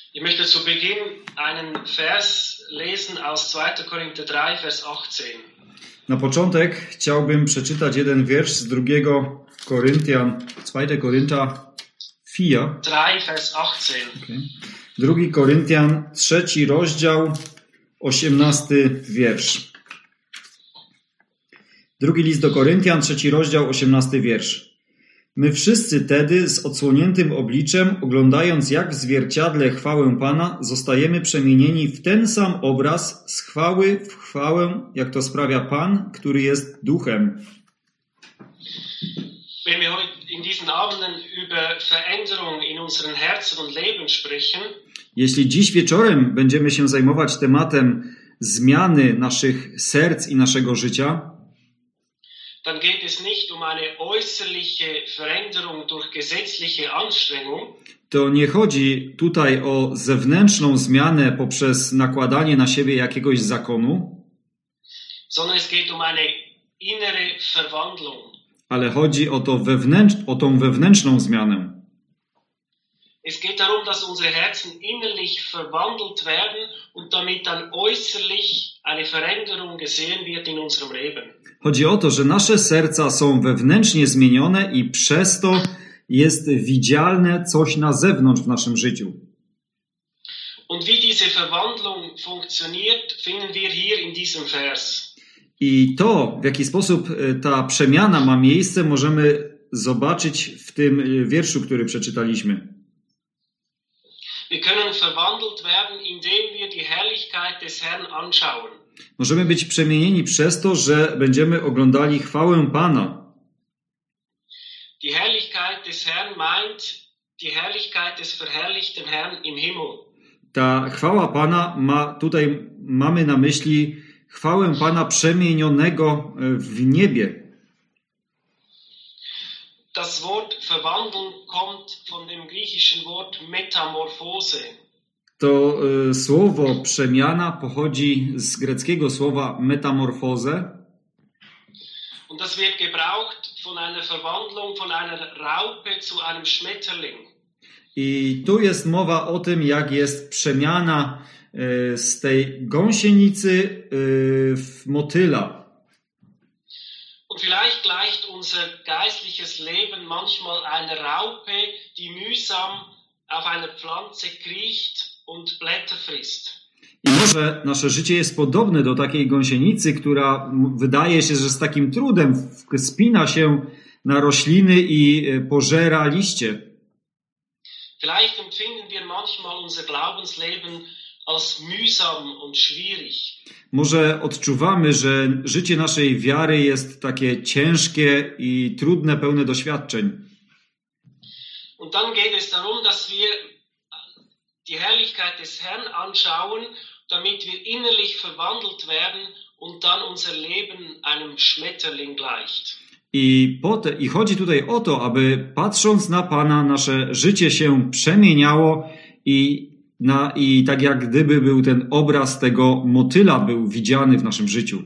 Ich möchte zu Beginn einen Vers lesen aus 2. Korinther 3, Vers 18. Na początek chciałbym przeczytać jeden wiersz z 2 Koryntian, 2 Korynta 4. 3, Vers 18. Okay. 2 Koryntian, 3 rozdział, 18 wiersz. Drugi list do Koryntian, 3 rozdział, 18 wiersz. My wszyscy tedy z odsłoniętym obliczem, oglądając jak w zwierciadle chwałę Pana, zostajemy przemienieni w ten sam obraz z chwały w chwałę, jak to sprawia Pan, który jest Duchem. Wenn wir heute in diesen Abenden über Veränderung in unseren Herzen und Leben sprechen, Jeśli dziś wieczorem będziemy się zajmować tematem zmiany naszych serc i naszego życia, dann geht es nicht um eine äußerliche Veränderung durch gesetzliche Anstrengung, to nie chodzi tutaj o zewnętrzną zmianę poprzez nakładanie na siebie jakiegoś zakonu, sondern es geht um eine innere Verwandlung. ale chodzi o tą wewnętrzną zmianę. Es geht darum, dass unsere Herzen innerlich verwandelt werden und damit dann äußerlich eine Veränderung gesehen wird in unserem Leben. Chodzi o to, że nasze serca są wewnętrznie zmienione i przez to jest widzialne coś na zewnątrz w naszym życiu. Und wie diese Verwandlung funktioniert, finden wir hier in diesem Vers. I to, w jaki sposób ta przemiana ma miejsce, możemy zobaczyć w tym wierszu, który przeczytaliśmy. Wir können verwandelt werden, indem wir die Herrlichkeit des Herrn anschauen. Możemy być przemienieni przez to, że będziemy oglądali chwałę Pana. Die Herrlichkeit des Herrn meint die Herrlichkeit des verherrlichten Herrn im Himmel. Ta chwała Pana mamy na myśli chwałę Pana przemienionego w niebie. Das Wort verwandeln kommt von dem griechischen Wort Metamorphose. To słowo przemiana pochodzi z greckiego słowa metamorfozę. Und das wird gebraucht von einer Verwandlung von einer Raupe zu einem Schmetterling. I tu jest mowa o tym, jak jest przemiana z tej gąsienicy w motyla. Und vielleicht gleicht unser geistliches Leben manchmal einer Raupe, die mühsam auf einer Pflanze kriecht und Blätter frisst. I może nasze życie jest podobne do takiej gąsienicy, która wydaje się, że z takim trudem wspina się na rośliny i pożera liście. Vielleicht empfinden wir manchmal unser Glaubensleben als mühsam und schwierig. Może odczuwamy, że życie naszej wiary jest takie ciężkie i trudne, pełne doświadczeń. Und dann geht es darum, dass wir die Herrlichkeit des Herrn anschauen, damit wir innerlich verwandelt werden und dann unser Leben einem Schmetterling gleicht. I chodzi tutaj o to, aby patrząc na Pana, nasze życie się przemieniało i tak jak gdyby był ten obraz tego motyla był widziany w naszym życiu.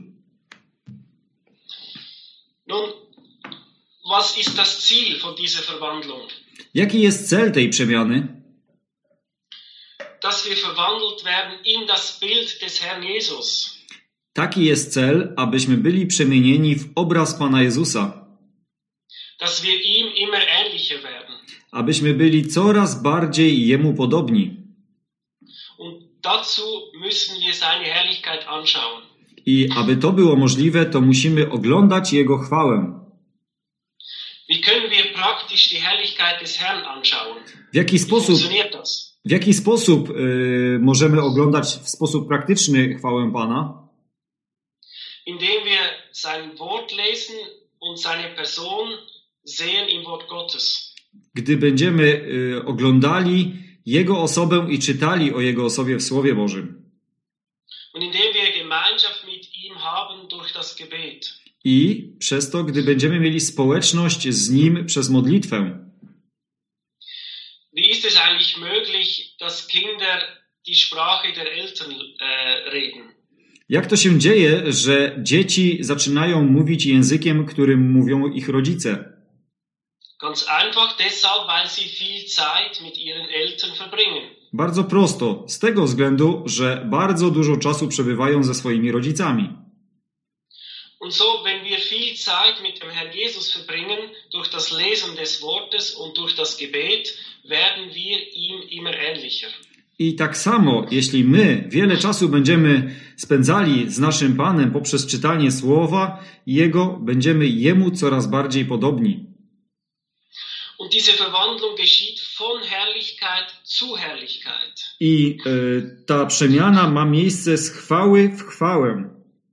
Nun, was ist das Ziel von dieser Verwandlung? Jaki jest cel tej przemiany? Dass wir verwandelt werden in das Bild des Herrn Jesus. Taki jest cel, abyśmy byli przemienieni w obraz Pana Jezusa. Dass wir ihm immer ähnlicher werden. Abyśmy byli coraz bardziej Jemu podobni. Und dazu müssen wir seine Herrlichkeit anschauen. I aby to było możliwe, to musimy oglądać Jego chwałę. Wie können wir praktisch die Herrlichkeit des Herrn anschauen? W jaki sposób możemy oglądać w sposób praktyczny chwałę Pana? Indem wir sein Wort lesen und seine Person sehen im Wort Gottes. Gdy będziemy oglądali Jego osobę i czytali o Jego osobie w Słowie Bożym. Und indem wir Gemeinschaft mit ihm haben durch das Gebet. I przez to, gdy będziemy mieli społeczność z Nim przez modlitwę. Wie ist es eigentlich möglich, dass Kinder die Sprache der Eltern reden? Jak to się dzieje, że dzieci zaczynają mówić językiem, którym mówią ich rodzice? Ganz einfach deshalb, weil sie viel Zeit mit ihren Eltern verbringen. Bardzo prosto, z tego względu, że bardzo dużo czasu przebywają ze swoimi rodzicami. Und so, wenn wir viel Zeit mit dem Herrn Jesus verbringen, durch das Lesen des Wortes und durch das Gebet, werden wir ihm immer ähnlicher. I tak samo, jeśli my wiele czasu będziemy spędzali z naszym Panem poprzez czytanie Słowa Jego, będziemy Jemu coraz bardziej podobni. Und diese Verwandlung geschieht von Herrlichkeit zu Herrlichkeit. I ta przemiana ma miejsce z chwały w chwałę.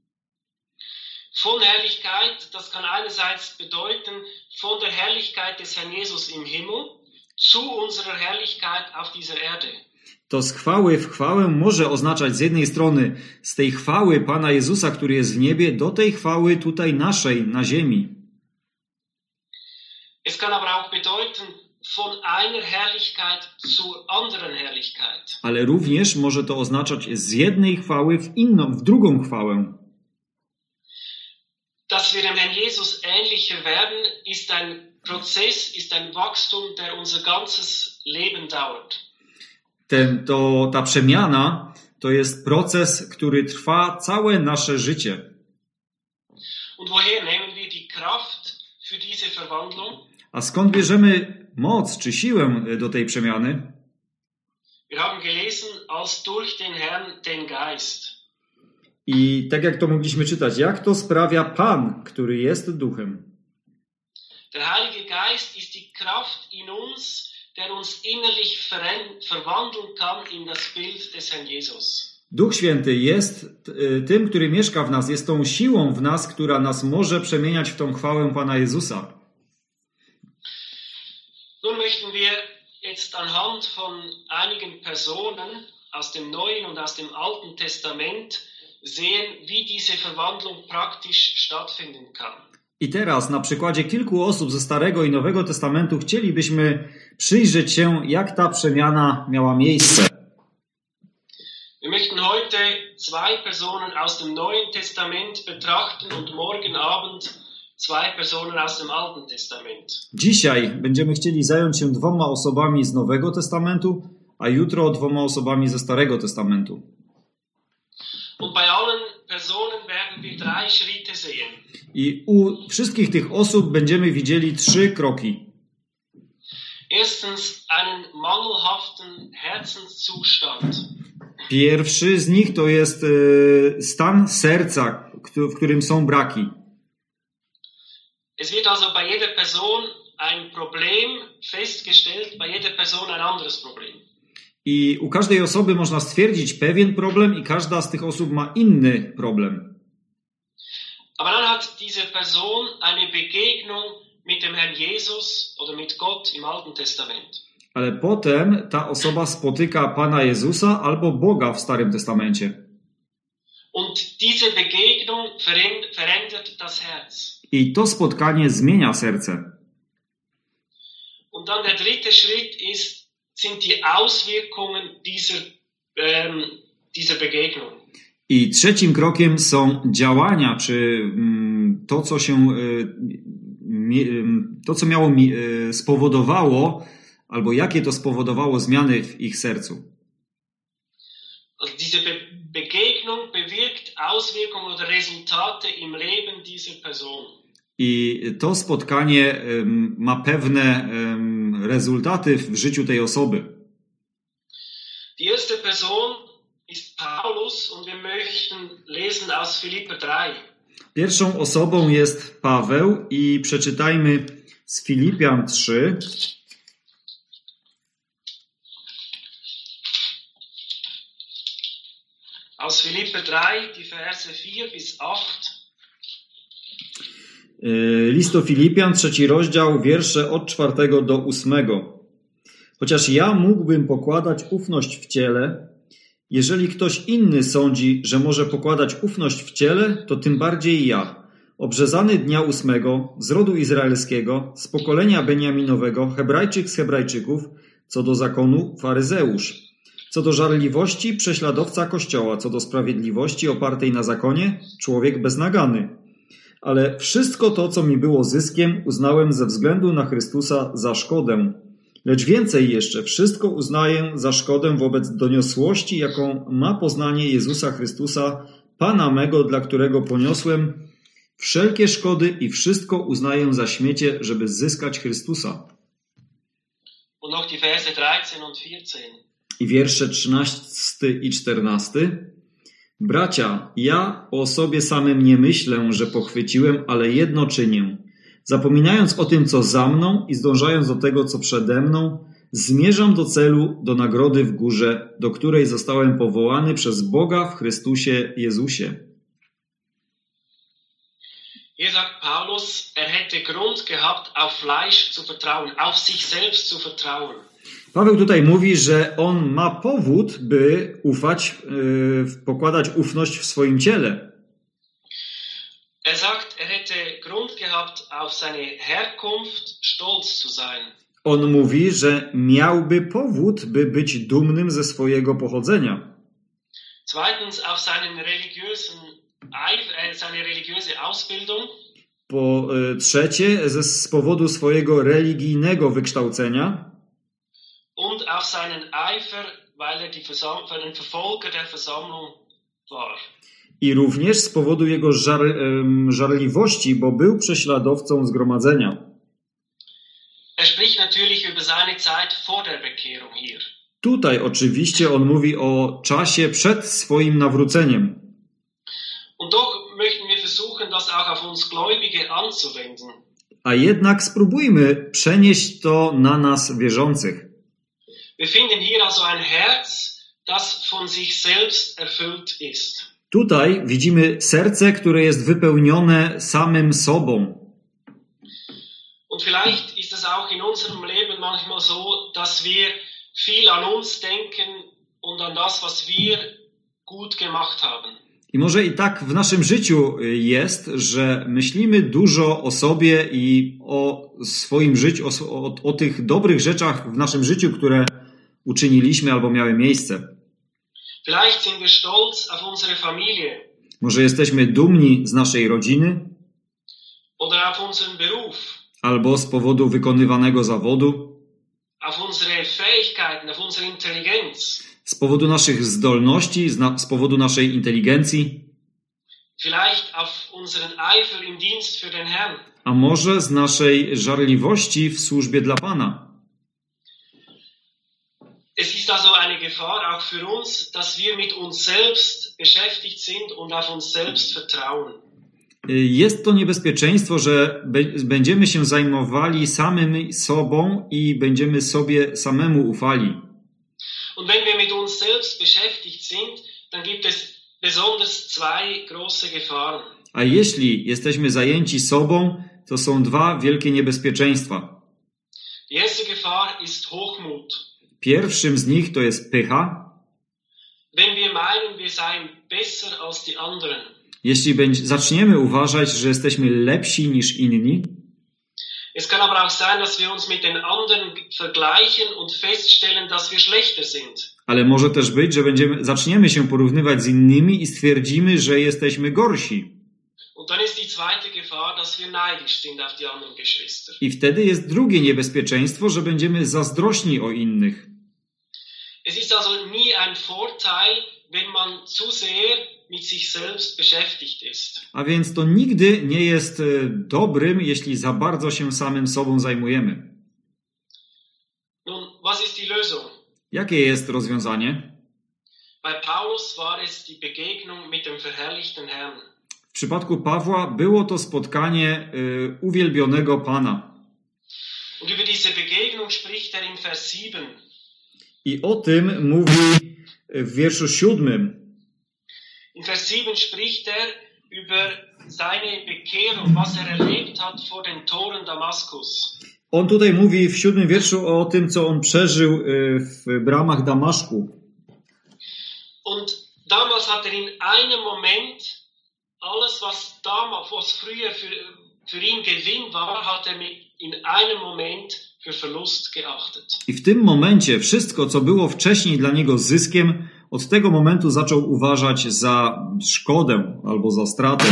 Von Herrlichkeit, das kann einerseits bedeuten, von der Herrlichkeit des Herrn Jesus im Himmel zu unserer Herrlichkeit auf dieser Erde. To z chwały w chwałę może oznaczać z jednej strony z tej chwały Pana Jezusa, który jest w niebie, do tej chwały tutaj naszej, na ziemi. Es kann aber auch bedeuten, von einer Herrlichkeit zur anderen Herrlichkeit. Ale również może to oznaczać z jednej chwały w drugą chwałę. Dass wir dem Herrn Jesus ähnlicher werden, ist ein Prozess, ist ein Wachstum, der unser ganzes Leben dauert. Ta przemiana to jest proces, który trwa całe nasze życie. Und woher nehmen wir die Kraft für diese Verwandlung? A skąd bierzemy moc czy siłę do tej przemiany? Wir haben gelesen, als durch den Herrn den Geist. I tak jak to mogliśmy czytać, jak to sprawia Pan, który jest Duchem. Der Heilige Geist ist die Kraft in uns, der uns innerlich verwandeln kann in das Bild des Herrn Jesus. Duch Święty jest tym, który mieszka w nas, jest tą siłą w nas, która nas może przemieniać w tą chwałę Pana Jezusa. Nun möchten wir jetzt anhand von einigen Personen aus dem Neuen und aus dem Alten Testament sehen, wie diese Verwandlung praktisch stattfinden kann. I teraz na przykładzie kilku osób ze Starego i Nowego Testamentu chcielibyśmy przyjrzeć się, jak ta przemiana miała miejsce. Wir möchten heute zwei Personen aus dem Neuen Testament betrachten und morgen Abend zwei Personen aus dem Alten Testament. Dzisiaj będziemy chcieli zająć się 2 osobami z Nowego Testamentu, a jutro 2 osobami ze Starego Testamentu. Und bei allen Personen werden wir 3 Schritte sehen. I u wszystkich tych osób będziemy widzieli 3 kroki. Erstens einen mangelhaften Herzenszustand. Pierwszy z nich to jest stan serca, w którym są braki. Es wird also bei jeder Person ein Problem festgestellt, bei jeder Person ein anderes Problem. I u każdej osoby można stwierdzić pewien problem i każda z tych osób ma inny problem. Aber dann hat diese Person eine Begegnung mit dem Herrn Jesus oder mit Gott im Alten Testament. Ale potem ta osoba spotyka Pana Jezusa albo Boga w Starym Testamencie. Und diese Begegnung verändert das Herz. I to spotkanie zmienia serce. Und dann der dritte Schritt sind die Auswirkungen dieser Begegnung. I trzecim krokiem są działania, czy to, co spowodowało, albo jakie to spowodowało zmiany w ich sercu. Also diese Begegnung bewirkt Auswirkungen oder Resultate im Leben dieser Person. I to spotkanie ma pewne rezultaty w życiu tej osoby. Die erste Person ist Paulus und wir möchten lesen aus Philipper 3. Pierwszą osobą jest Paweł i przeczytajmy z Filipian 3. Aus Philipper 3, die Verse 4 bis 8. List do Filipian, 3 rozdział, wiersze od 4 do 8. Chociaż ja mógłbym pokładać ufność w ciele, jeżeli ktoś inny sądzi, że może pokładać ufność w ciele, to tym bardziej ja, obrzezany dnia 8, z rodu izraelskiego, z pokolenia Beniaminowego, Hebrajczyk z Hebrajczyków, co do zakonu faryzeusz, co do żarliwości prześladowca Kościoła, co do sprawiedliwości opartej na zakonie człowiek beznagany. Ale wszystko to, co mi było zyskiem, uznałem ze względu na Chrystusa za szkodę. Lecz więcej jeszcze, wszystko uznaję za szkodę wobec doniosłości, jaką ma poznanie Jezusa Chrystusa, Pana mego, dla którego poniosłem wszelkie szkody i wszystko uznaję za śmiecie, żeby zyskać Chrystusa. Und noch die Verse 13 und 14. I wiersze 13 i 14. Bracia, ja o sobie samym nie myślę, że pochwyciłem, ale jedno czynię. Zapominając o tym, co za mną i zdążając do tego, co przede mną, zmierzam do celu, do nagrody w górze, do której zostałem powołany przez Boga w Chrystusie Jezusie. Hier sagt Paulus, hätte Grund gehabt, auf Fleisch zu vertrauen, auf sich selbst zu vertrauen. Paweł tutaj mówi, że on ma powód, by ufać, pokładać ufność w swoim ciele. Sagt, hätte Grund gehabt, auf seine Herkunft stolz zu sein. On mówi, że miałby powód, by być dumnym ze swojego pochodzenia. Zweitens, auf seine religiöse Ausbildung. Po trzecie, z powodu swojego religijnego wykształcenia. Und auf seinen Eifer, weil er ein Verfolger der Versammlung war. I również z powodu jego żarliwości, bo był prześladowcą zgromadzenia. Er spricht natürlich über seine Zeit vor der Bekehrung hier. Tutaj oczywiście on mówi o czasie przed swoim nawróceniem. Und doch möchten wir versuchen, das auch auf uns Gläubige anzuwenden. A jednak spróbujmy przenieść to na nas wierzących. Wir finden hier also ein Herz, das von sich selbst erfüllt ist. Tutaj widzimy serce, które jest wypełnione samym sobą. Und vielleicht ist es auch in unserem Leben manchmal so, dass wir viel an uns denken und an das, was wir gut gemacht haben. I może i tak w naszym życiu jest, że myślimy dużo o sobie i o swoim życiu, o tych dobrych rzeczach w naszym życiu, które uczyniliśmy albo miały miejsce. Vielleicht sind wir stolz auf unsere Familie. Może jesteśmy dumni z naszej rodziny oder auf unseren Beruf. Albo z powodu wykonywanego zawodu. Auf unsere Fähigkeiten, auf unsere Intelligenz. Z powodu naszych zdolności, z powodu naszej inteligencji. Vielleicht auf unseren Eifer im Dienst für den Herrn. A może z naszej żarliwości w służbie dla Pana. Es ist also eine Gefahr auch für uns, dass wir mit uns selbst beschäftigt sind und auf uns selbst vertrauen. Jest to niebezpieczeństwo, że będziemy się zajmowali samym sobą i będziemy sobie samemu ufali. Und wenn wir mit uns selbst beschäftigt sind, dann gibt es besonders zwei große Gefahren. A jeśli jesteśmy zajęci sobą, to są dwa wielkie niebezpieczeństwa. Die erste Gefahr ist Hochmut. Pierwszym z nich to jest pycha. Wenn wir meinen, wir seien besser als die anderen. Jeśli zaczniemy uważać, że jesteśmy lepsi niż inni. Es kann aber auch sein, dass wir uns mit den anderen vergleichen und feststellen, dass wir schlechter sind. Ale może też być, że zaczniemy się porównywać z innymi i stwierdzimy, że jesteśmy gorsi. Und dann ist die zweite Gefahr, dass wir neidisch sind auf die anderen Geschwister. I wtedy jest drugie niebezpieczeństwo, że będziemy zazdrośni o innych. Es ist also nie ein Vorteil, wenn man zu sehr mit sich selbst beschäftigt ist. A więc to nigdy nie jest dobrym, jeśli za bardzo się samym sobą zajmujemy. Nun, was ist die Lösung? Jakie jest rozwiązanie? Bei Paulus war es die Begegnung mit dem verherrlichten Herrn. W przypadku Pawła było to spotkanie uwielbionego Pana. Und über diese Begegnung spricht er in Vers 7. I o tym mówi w wierszu 7. In Vers 7 spricht er über seine Bekehrung, was er erlebt hat vor den Toren Damaskus. On tutaj mówi w 7 wierszu o tym, co on przeżył w bramach Damaszku. Und damals hat er in einem Moment alles, was früher für ihn Gewinn war, hat er in einem Moment für Verlust geachtet. I w tym momencie wszystko, co było wcześniej dla niego zyskiem, od tego momentu zaczął uważać za szkodę albo za stratę.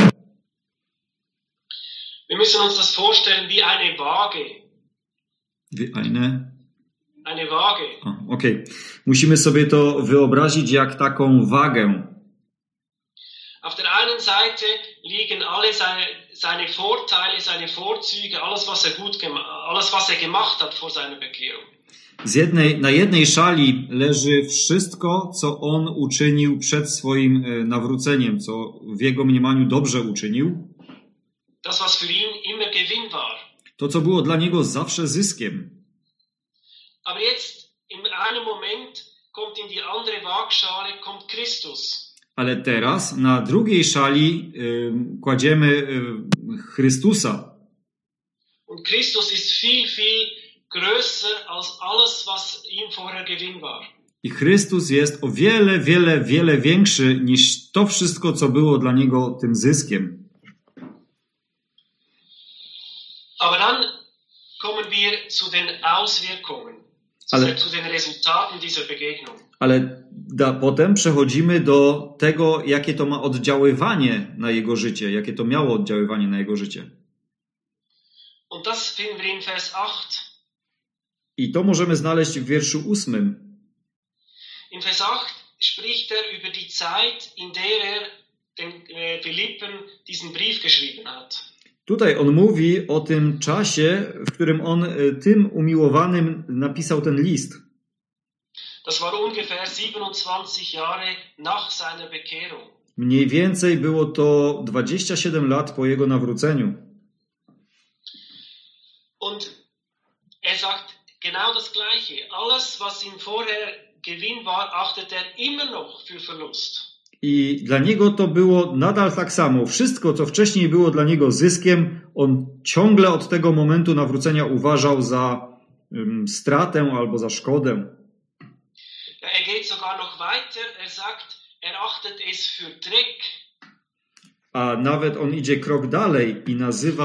Wir müssen uns das vorstellen wie eine Waage. Wie eine eine Waage. Okej. Musimy sobie to wyobrazić jak taką wagę. Auf der einen Seite liegen alle seine Vorteile, seine Vorzüge, alles was er gemacht hat vor seiner Bekehrung. Na jednej szali leży wszystko, co on uczynił przed swoim nawróceniem, co w jego mniemaniu dobrze uczynił. Das, was für ihn immer Gewinn war. To, co było dla niego zawsze zyskiem. Aber jetzt, in einem Moment, kommt in die andere Waagschale, kommt Christus. Ale teraz na drugiej szali kładziemy Chrystusa. Und Christus ist viel, viel größer als alles, was ihm vorher Gewinn war. I Chrystus jest o wiele, wiele, wiele większy niż to wszystko, co było dla niego tym zyskiem. Aber dann kommen wir zu den Auswirkungen, zu den Resultaten dieser Begegnung. Ale potem przechodzimy do tego, jakie to ma oddziaływanie na jego życie, jakie to miało oddziaływanie na jego życie. Und das finden wir in Vers 8. I to możemy znaleźć w wierszu 8. In Vers 8 spricht er über die Zeit, in der er den Philippen diesen Brief geschrieben hat. Tutaj on mówi o tym czasie, w którym on tym umiłowanym napisał ten list. Das war ungefähr 27 Jahre nach seiner Bekehrung. Mniej więcej było to 27 lat po jego nawróceniu. Und er sagt genau das Gleiche. Alles, was ihm vorher Gewinn war, achtet er immer noch für Verlust. I dla niego to było nadal tak samo. Wszystko, co wcześniej było dla niego zyskiem, on ciągle od tego momentu nawrócenia uważał za stratę albo za szkodę. Er geht sogar noch weiter. Er sagt, er achtet es für Dreck. A nawet on idzie krok dalej i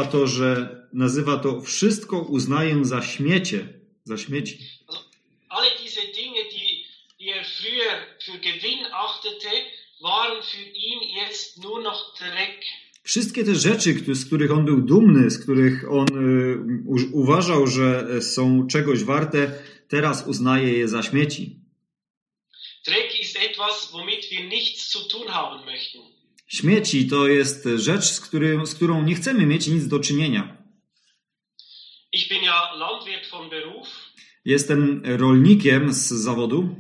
nazywa to wszystko uznaję za śmiecie, za śmieci. Also, alle diese Dinge, die er früher für Gewinn achtete, waren für ihn jetzt nur noch Dreck. Wszystkie te rzeczy, z których on był dumny, z których on uważał, że są czegoś warte, teraz uznaje je za śmieci. Dreck ist etwas, womit wir nichts zu tun haben möchten. Śmieci to jest rzecz, z którą nie chcemy mieć nic do czynienia. Ich bin ja Landwirt von Beruf. Jestem rolnikiem z zawodu.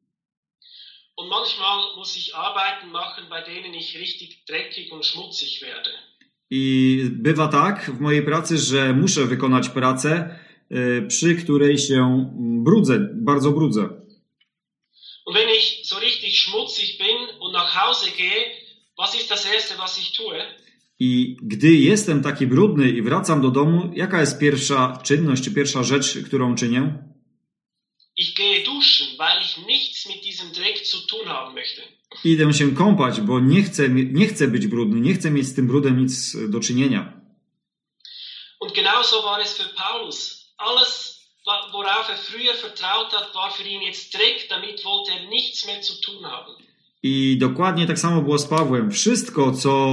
Und manchmal muss ich Arbeiten machen, bei denen ich richtig dreckig und schmutzig werde. I bywa tak w mojej pracy, że muszę wykonać pracę, przy której się bardzo brudzę. Und wenn ich so richtig schmutzig bin und nach Hause gehe, was ist das Erste, was ich tue? I gdy jestem taki brudny i wracam do domu, jaka jest pierwsza czynność, czy pierwsza rzecz, którą czynię? Ich gehe duschen, weil ich nichts mit diesem Dreck zu tun haben möchte. Idę się kąpać, bo nie chcę być brudny, nie chcę mieć z tym brudem nic do czynienia. Und genauso war es für Paulus. Alles, worauf er früher vertraut hat, war für ihn jetzt Dreck, damit wollte er nichts mehr zu tun haben. I dokładnie tak samo było z Pawłem. Wszystko,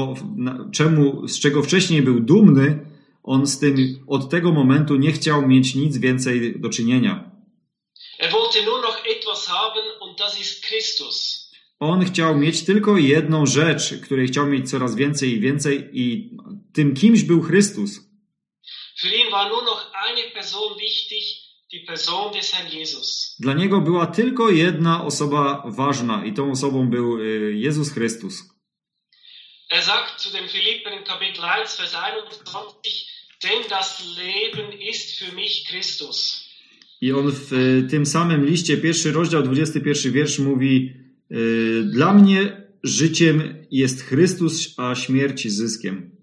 z czego wcześniej był dumny, on od tego momentu nie chciał mieć nic więcej do czynienia. Er wollte nur noch etwas haben und das ist Christus. On chciał mieć tylko jedną rzecz, której chciał mieć coraz więcej i więcej, i tym kimś był Chrystus. Für ihn war nur noch eine Person wichtig, die Person des Herrn Jesus. Dla niego była tylko jedna osoba ważna i tą osobą był Jezus Chrystus. Er sagt zu den Philippern in Kapitel 1, Vers 21, denn das Leben ist für mich Christus. I on w tym samym liście, 1 rozdział, 21 wiersz mówi: dla mnie życiem jest Chrystus, a śmierć zyskiem.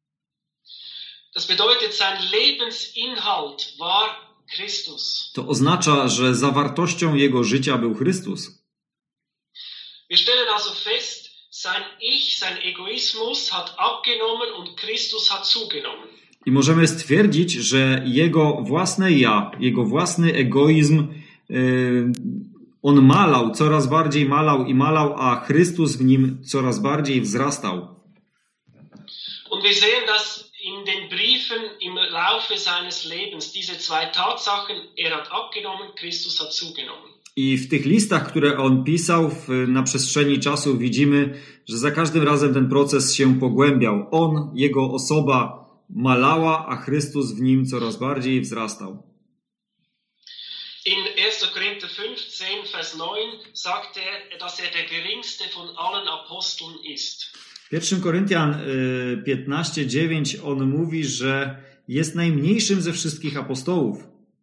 Das bedeutet, sein Lebensinhalt war Christus. To oznacza, że zawartością jego życia był Chrystus. Wir stellen also fest, sein Ich, sein Egoismus hat abgenommen und Christus hat zugenommen. I możemy stwierdzić, że jego własne ja, jego własny egoizm, on malał, coraz bardziej malał, a Chrystus w nim coraz bardziej wzrastał. Und wir sehen das in den Briefen im Laufe seines Lebens diese zwei Tatsachen, er hat abgenommen, Christus hat zugenommen. I w tych listach, które on pisał na przestrzeni czasu, widzimy, że za każdym razem ten proces się pogłębiał. On, jego osoba malała, a Chrystus w nim coraz bardziej wzrastał. In 1. Korinther 15, Vers 9 sagt er, dass er der geringste von allen Aposteln ist. W 1 Koryntian 15:9 on mówi, że jest najmniejszym ze wszystkich apostołów.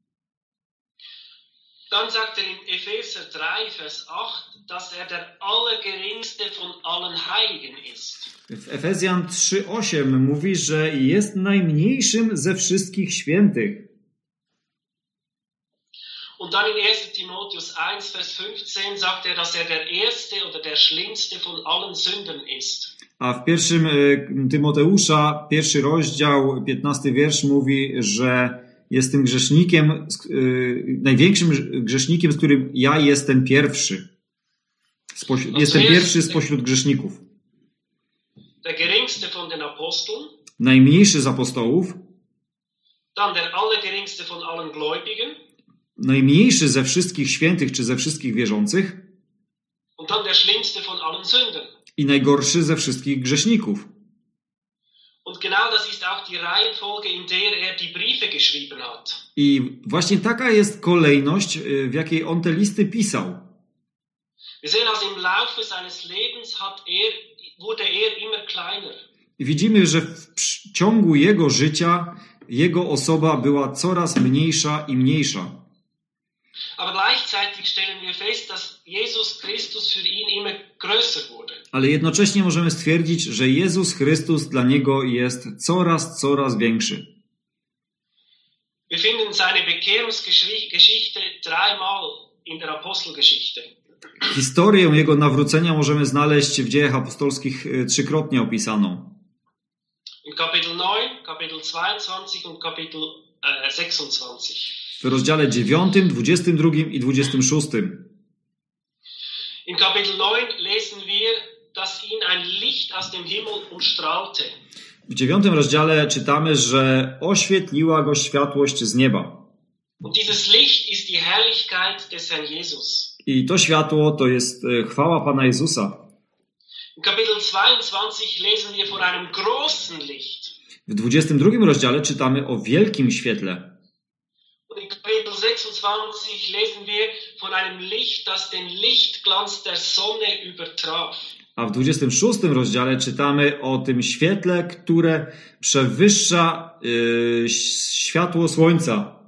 Dann sagt er in Epheser 3, Vers 8, dass er der allergeringste von allen Heiligen ist. W Efezjan 3:8 mówi, że jest najmniejszym ze wszystkich świętych. Und dann in 1. Timotheus 1, Vers 15 sagt er, dass er der erste oder der schlimmste von allen Sündern ist. A w 1 Tymoteusza, 1 rozdział, 15 wiersz mówi, że jest tym grzesznikiem, największym grzesznikiem, z którym ja jestem pierwszy. Jestem pierwszy spośród grzeszników. Der geringste von den Aposteln. Najmniejszy z apostołów. Dann der allergeringste von allen Gläubigen. Najmniejszy ze wszystkich świętych czy ze wszystkich wierzących. Und dann der schlimmste von allen Sündern. I najgorszy ze wszystkich grzeszników. Und genau das ist auch die Reihenfolge, in der er die Briefe geschrieben hat. I właśnie taka jest kolejność, w jakiej on te listy pisał. Wir sehen also im Laufe seines Lebens wurde er immer kleiner. I widzimy, że w ciągu jego życia jego osoba była coraz mniejsza i mniejsza. Aber gleichzeitig stellen wir fest, dass Jesus Christus für ihn immer größer wurde. Ale jednocześnie możemy stwierdzić, że Jezus Chrystus dla niego jest coraz większy. Wir finden seine Bekehrungsgeschichte dreimal in der Apostelgeschichte. Historię jego nawrócenia możemy znaleźć w Dziejach Apostolskich trzykrotnie opisaną. In Kapitel 9, Kapitel 22 und Kapitel 26. W rozdziale 9, 22 i 26. In Kapitel 9 lesen wir, dass ihn ein Licht aus dem Himmel umstrahlte. W 9 rozdziale czytamy, że oświetliła go światłość z nieba. Und dieses Licht ist die Herrlichkeit des Herrn Jesus. I to światło to jest chwała Pana Jezusa. In Kapitel 22 lesen wir von einem großen Licht. W 22 rozdziale czytamy o wielkim świetle. Und in Kapitel 26 lesen wir von einem Licht, das den Lichtglanz der Sonne übertraf. A w 26 rozdziale czytamy o tym świetle, które przewyższa światło słońca.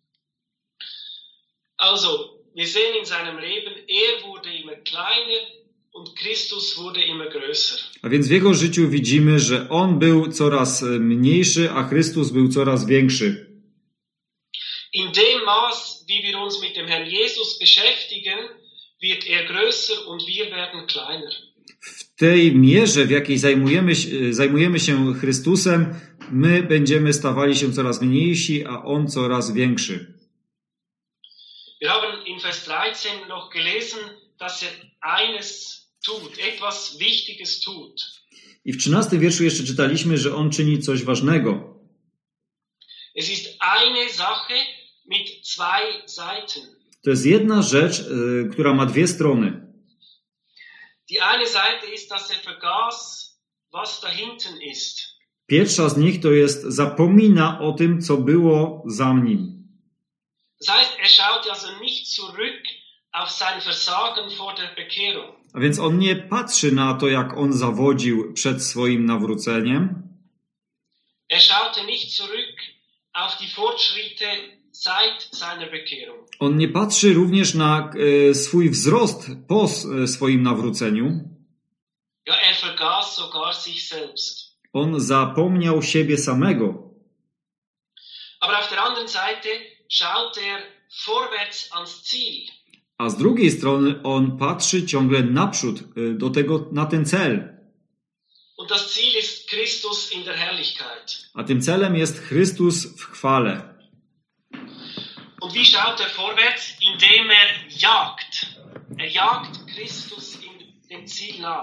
Also, wir sehen in seinem Leben, er wurde immer kleiner und Christus wurde immer größer. A więc w jego życiu widzimy, że on był coraz mniejszy, a Chrystus był coraz większy. In dem Maß, wie wir uns mit dem Herrn Jesus beschäftigen, wird er größer und wir werden kleiner. W tej mierze, w jakiej zajmujemy się Chrystusem, my będziemy stawali się coraz mniejsi, a on coraz większy. Wir haben in Vers 13 noch gelesen, dass er eines tut, etwas Wichtiges tut. I w 13 wierszu jeszcze czytaliśmy, że on czyni coś ważnego. Es ist eine Sache mit zwei Seiten. To jest jedna rzecz, która ma dwie strony. Die eine Seite ist, dass er vergaß, was da hinten ist. Pierwsza z nich to jest zapomina o tym, co było za nim. Das heißt, er schaut also nicht zurück auf sein Versagen vor der Bekehrung. A więc on nie patrzy na to, jak on zawodził przed swoim nawróceniem. Er schaute nicht zurück auf die Fortschritte seit seiner Bekehrung. On nie patrzy również na swój wzrost po swoim nawróceniu. Ja, er vergaß sogar sich selbst. On zapomniał siebie samego. Aber auf der anderen Seite schaut er vorwärts ans Ziel. A z drugiej strony on patrzy ciągle naprzód, na ten cel. Und das Ziel ist Christus in der Herrlichkeit. A tym celem jest Chrystus w chwale. Und wie schaut er vorwärts? Indem er jagt. Er jagt Christus in dem Ziel nach.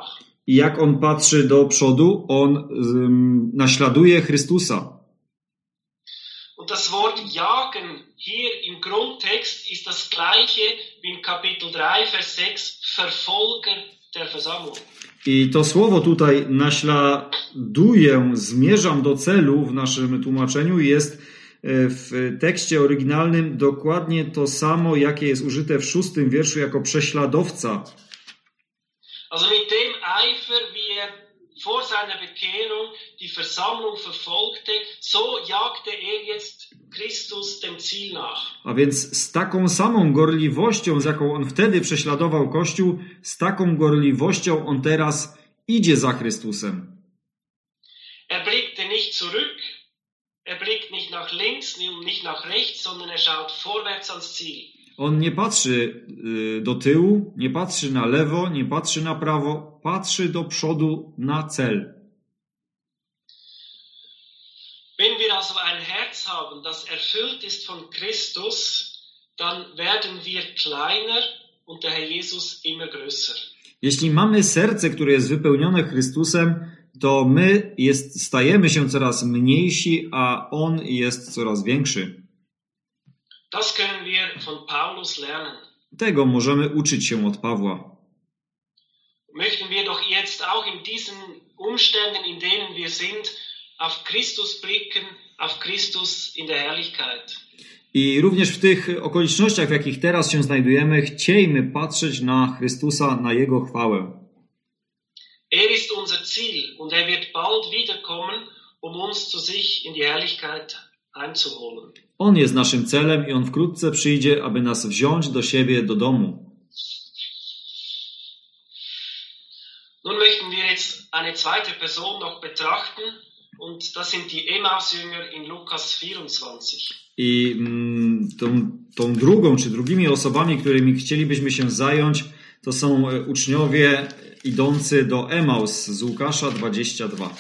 I jak on patrzy do przodu, on naśladuje Chrystusa. Und das Wort jagen hier im Grundtext ist das gleiche wie in Kapitel 3, Vers 6, Verfolger der Versammlung. I to słowo tutaj naśladuję, zmierzam do celu w naszym tłumaczeniu jest w tekście oryginalnym dokładnie to samo, jakie jest użyte w 6 wierszu jako prześladowca. Also mit dem Eifer, wie er vor seiner Bekehrung die Versammlung verfolgte, so jagte er jetzt Christus dem Ziel nach. A więc z taką samą gorliwością, z jaką on wtedy prześladował Kościół, z taką gorliwością on teraz idzie za Chrystusem. Er blickte nicht zurück, er blickt nicht nach links, nicht nach rechts, sondern er schaut vorwärts ans Ziel. On nie patrzy do tyłu, nie patrzy na lewo, nie patrzy na prawo, patrzy do przodu na cel. Wenn wir also ein Herz haben, das erfüllt ist von Christus, dann werden wir kleiner und der Herr Jesus immer größer. Jeśli mamy serce, które jest wypełnione Chrystusem, to my stajemy się coraz mniejsi, a On jest coraz większy. Das können wir von Paulus lernen. Tego możemy uczyć się od Pawła. Möchten wir doch jetzt auch in diesen Umständen, in denen wir sind, auf Christus blicken, auf Christus in der Herrlichkeit. I również w tych okolicznościach, w jakich teraz się znajdujemy, chciejmy patrzeć na Chrystusa, na Jego chwałę. Er ist unser Ziel und er wird bald wiederkommen, uns zu sich in die Herrlichkeit einzuholen. On jest naszym celem i On wkrótce przyjdzie, aby nas wziąć do siebie, do domu. Nun möchten wir jetzt eine zweite Person noch betrachten und das sind die Emmaus-Jünger in Lukas 24. I tą drugą, czy drugimi osobami, którymi chcielibyśmy się zająć, to są uczniowie idący do Emaus z Łukasza 22.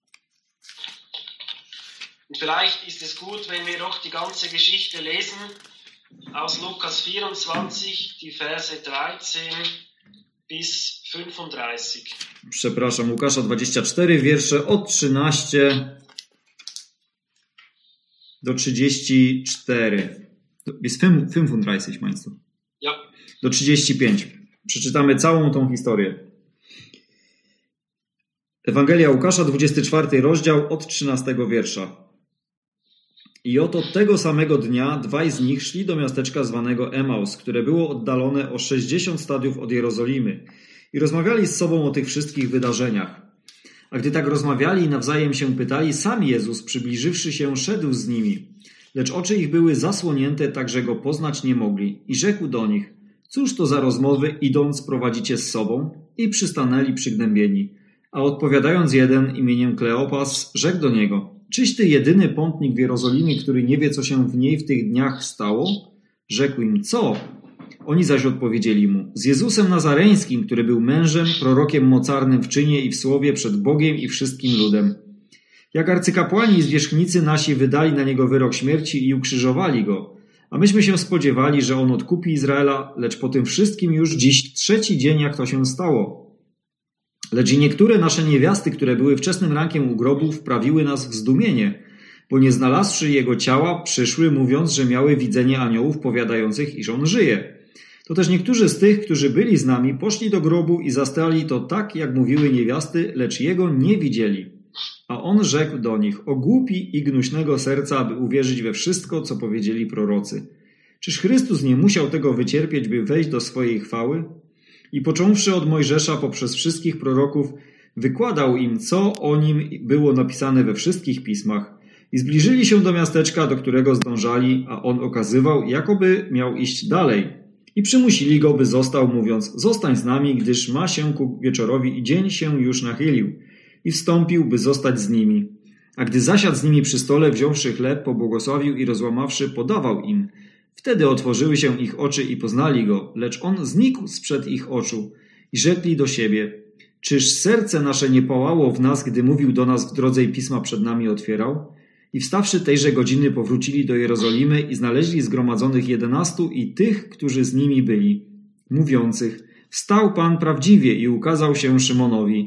Und vielleicht ist es gut, wenn wir doch die ganze Geschichte lesen aus Lukas 24, die Verse 13 bis 35. Przepraszam, Łukasza 24, wiersze od 13 do 34. Bis 35 meinst du? Ja. Do 35. Przeczytamy całą tą historię. Ewangelia Łukasza, 24 rozdział od 13 wiersza. I oto tego samego dnia dwaj z nich szli do miasteczka zwanego Emaus, które było oddalone o 60 stadiów od Jerozolimy i rozmawiali z sobą o tych wszystkich wydarzeniach. A gdy tak rozmawiali i nawzajem się pytali, sam Jezus, przybliżywszy się, szedł z nimi. Lecz oczy ich były zasłonięte, tak że go poznać nie mogli. I rzekł do nich, cóż to za rozmowy, idąc, prowadzicie z sobą? I przystanęli przygnębieni. A odpowiadając jeden imieniem Kleopas, rzekł do niego, czyś ty jedyny pątnik w Jerozolimie, który nie wie, co się w niej w tych dniach stało? Rzekł im, co? Oni zaś odpowiedzieli mu, z Jezusem Nazareńskim, który był mężem, prorokiem mocarnym w czynie i w słowie przed Bogiem i wszystkim ludem. Jak arcykapłani i zwierzchnicy nasi wydali na niego wyrok śmierci i ukrzyżowali go, a myśmy się spodziewali, że on odkupi Izraela, lecz po tym wszystkim już dziś 3. dzień, jak to się stało. Lecz i niektóre nasze niewiasty, które były wczesnym rankiem u grobu, wprawiły nas w zdumienie, bo nie znalazłszy jego ciała, przyszły, mówiąc, że miały widzenie aniołów powiadających, iż on żyje. To też niektórzy z tych, którzy byli z nami, poszli do grobu i zastali to tak, jak mówiły niewiasty, lecz jego nie widzieli. A on rzekł do nich, o głupi i gnuśnego serca, aby uwierzyć we wszystko, co powiedzieli prorocy. Czyż Chrystus nie musiał tego wycierpieć, by wejść do swojej chwały? I począwszy od Mojżesza poprzez wszystkich proroków, wykładał im, co o nim było napisane we wszystkich pismach. I zbliżyli się do miasteczka, do którego zdążali, a on okazywał, jakoby miał iść dalej. I przymusili go, by został, mówiąc, zostań z nami, gdyż ma się ku wieczorowi i dzień się już nachylił. I wstąpił, by zostać z nimi. A gdy zasiadł z nimi przy stole, wziąwszy chleb, pobłogosławił i rozłamawszy, podawał im. Wtedy otworzyły się ich oczy i poznali go, lecz on znikł sprzed ich oczu. I rzekli do siebie, czyż serce nasze nie pałało w nas, gdy mówił do nas w drodze i pisma przed nami otwierał? I wstawszy tejże godziny powrócili do Jerozolimy i znaleźli zgromadzonych 11 i tych, którzy z nimi byli, mówiących, wstał Pan prawdziwie i ukazał się Szymonowi.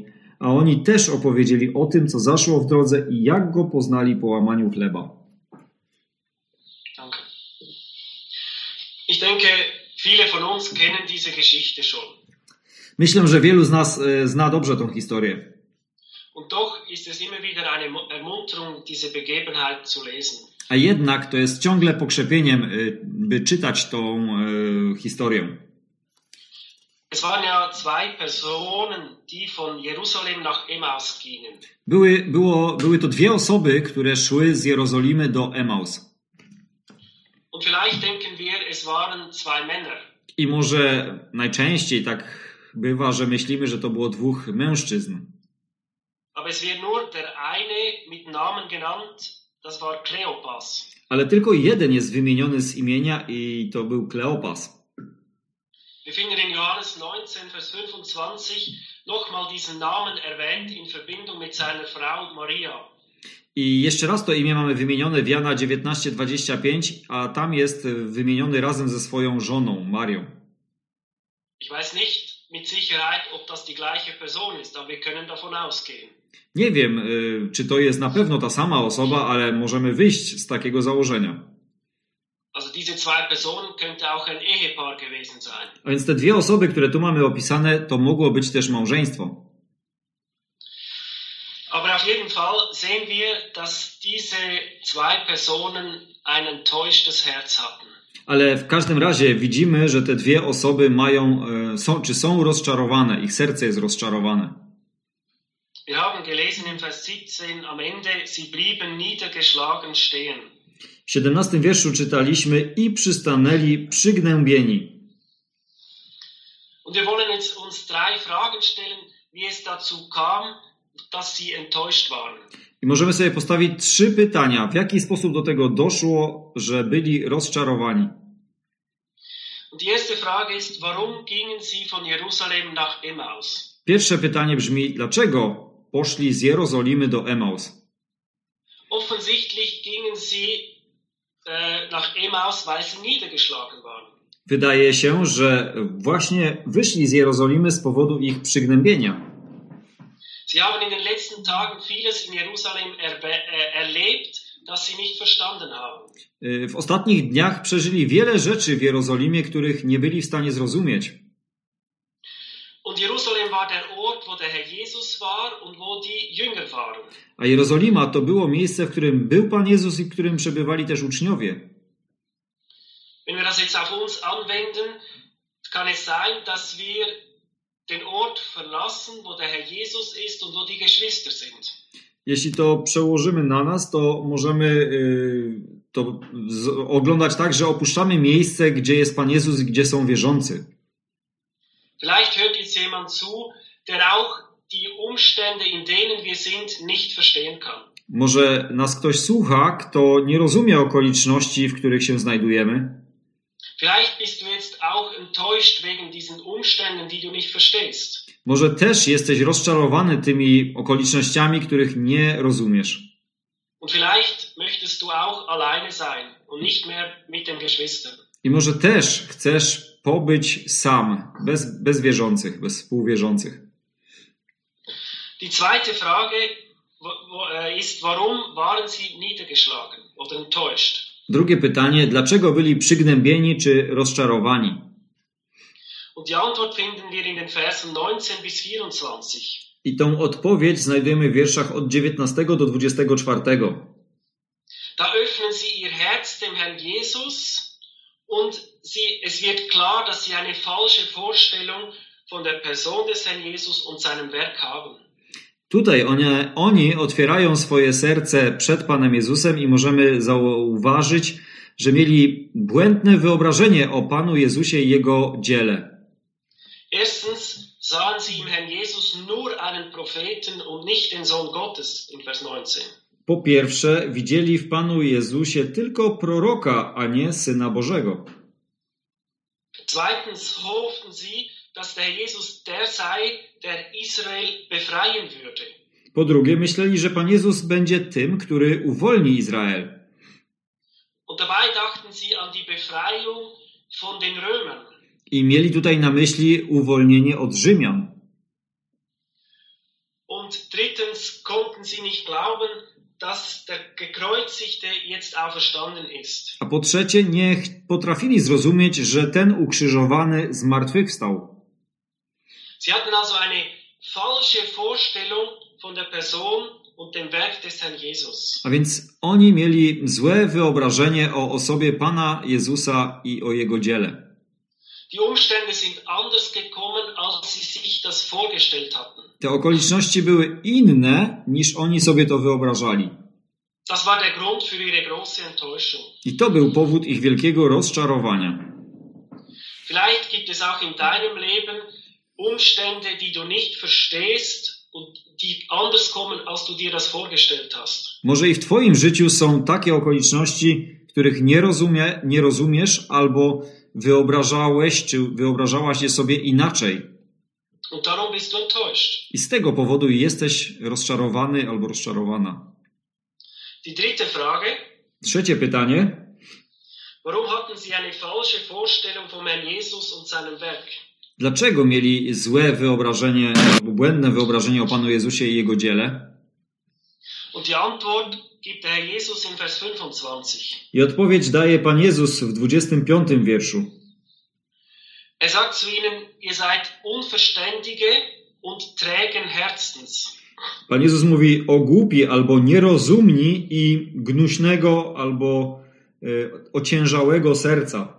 a oni też opowiedzieli o tym, co zaszło w drodze i jak go poznali po łamaniu chleba. Danke. Ich denke, viele von uns kennen diese Geschichte schon. Myślę, że wielu z nas zna dobrze tą historię. Und doch ist es immer wieder eine Ermunterung, diese Begebenheit zu lesen. A jednak to jest ciągle pokrzepieniem, by czytać tą historię. Es waren ja zwei Personen, die von Jerusalem nach Emmaus gingen. Były to dwie osoby, które szły z Jerozolimy do Emaus. Und vielleicht denken wir, es waren zwei Männer. I może najczęściej tak bywa, że myślimy, że to było dwóch mężczyzn. Aber es wird nur der eine mit Namen genannt, das war Kleopas. Ale tylko jeden jest wymieniony z imienia i to był Kleopas. Wir finden in Johannes 19, Vers 25 nochmal diesen Namen erwähnt in Verbindung mit seiner Frau Maria. I jeszcze raz to imię mamy wymienione w Jana 19:25, a tam jest wymieniony razem ze swoją żoną, Marią. Ich weiß nicht mit Sicherheit, ob das die gleiche Person ist, aber wir können davon ausgehen. Nie wiem, czy to jest na pewno ta sama osoba, ale możemy wyjść z takiego założenia. Also diese zwei Personen könnte auch ein Ehepaar gewesen sein. A więc te dwie osoby, które tu mamy opisane, to mogło być też małżeństwo. Aber auf jeden Fall sehen wir, dass diese zwei Personen ein enttäuschtes Herz hatten. Ale w każdym razie widzimy, że te dwie osoby są rozczarowane, ich serce jest rozczarowane. Wir haben gelesen im Vers 17 am Ende, sie blieben niedergeschlagen stehen. W 17 wierszu czytaliśmy i przystanęli przygnębieni. Und wir wollen jetzt uns drei Fragen stellen, wie es dazu kam, dass sie enttäuscht waren. I możemy sobie postawić 3 pytania. W jaki sposób do tego doszło, że byli rozczarowani? Und die erste Frage ist, warum gingen sie von Jerusalem nach Emmaus? Pierwsze pytanie brzmi, dlaczego poszli z Jerozolimy do Emaus? Offensichtlich gingen sie nach Emmaus, weil sie niedergeschlagen waren. Wydaje się, że właśnie wyszli z Jerozolimy z powodu ich przygnębienia. Sie haben in den letzten Tagen vieles in Jerusalem erlebt, das sie nicht verstanden haben. W ostatnich dniach przeżyli wiele rzeczy w Jerozolimie, których nie byli w stanie zrozumieć. Und Jerusalem war der Ort, wo der Herr Jesus war und wo die Jünger waren. A Jerozolima to było miejsce, w którym był Pan Jezus i w którym przebywali też uczniowie. Wenn wir das jetzt auf uns anwenden, kann es sein, dass wir den Ort verlassen, wo der Herr Jesus ist und wo die Geschwister sind. Jeśli to przełożymy na nas, to możemy to oglądać tak, że opuszczamy miejsce, gdzie jest Pan Jezus i gdzie są wierzący. Vielleicht hört jetzt jemand zu, der auch die Umstände, in denen wir sind, nicht verstehen kann. Może nas ktoś słucha, kto nie rozumie okoliczności, w których się znajdujemy. Vielleicht bist du jetzt auch enttäuscht wegen diesen Umständen, die du nicht verstehst. Może też jesteś rozczarowany tymi okolicznościami, których nie rozumiesz. Und vielleicht möchtest du auch alleine sein und nicht mehr mit den Geschwistern. I może też chcesz pobyć sam, bez wierzących, bez współwierzących. Die zweite Frage ist, warum waren sie niedergeschlagen oder enttäuscht? Drugie pytanie, dlaczego byli przygnębieni czy rozczarowani? Und die Antwort finden wir in den Versen 19 bis 24. I tą odpowiedź znajdujemy w wierszach od 19 do 24. Da öffnen sie ihr Herz dem Herrn Jesus und es wird klar, dass sie eine falsche Vorstellung von der Person des Herrn Jesus und seinem Werk haben. Tutaj oni otwierają swoje serce przed Panem Jezusem i możemy zauważyć, że mieli błędne wyobrażenie o Panu Jezusie i Jego dziele. Erstens sahen sie im Herrn Jesus nur einen Propheten und nicht den Sohn Gottes in Vers 19. Po pierwsze, widzieli w Panu Jezusie tylko proroka, a nie Syna Bożego. Zweitens hofften sie, dass der Jesus der sei, der Israel befreien würde. Po drugie, myśleli, że Pan Jezus będzie tym, który uwolni Izrael. Und dabei dachten sie an die Befreiung von den Römern. I mieli tutaj na myśli uwolnienie od Rzymian. Und drittens konnten sie nicht glauben, dass der Gekreuzigte jetzt auferstanden ist. A po trzecie, nie potrafili zrozumieć, że ten ukrzyżowany zmartwychwstał. Sie hatten also eine falsche Vorstellung von der Person und dem Werk des Herrn Jesus. A więc oni mieli złe wyobrażenie o osobie Pana Jezusa i o Jego dziele. Die Umstände sind anders gekommen, als sie sich das vorgestellt hatten. Te okoliczności były inne, niż oni sobie to wyobrażali. Das war der Grund für ihre große Enttäuschung. I to był powód ich wielkiego rozczarowania. Vielleicht gibt es auch in deinem Leben Umstände, die du nicht verstehst und die anders kommen, als du dir das vorgestellt hast. Może i w twoim życiu są takie okoliczności, których nie rozumiesz albo wyobrażałeś czy wyobrażałaś je sobie inaczej. Und darum bist du enttäuscht. I z tego powodu jesteś rozczarowany albo rozczarowana. Die dritte Frage. Trzecie pytanie. Warum hatten sie eine falsche Vorstellung vom Herrn Jesus und seinem Werk? Dlaczego mieli złe wyobrażenie albo błędne wyobrażenie o Panu Jezusie i Jego dziele? Und die Antwort gibt der Herr Jesus in Vers 25. I odpowiedź daje Pan Jezus w 25 wierszu. Er sagt zu ihnen, ihr seid unverständige und trägen Herzens. Pan Jezus mówi o głupi albo nierozumni i gnuśnego albo ociężałego serca.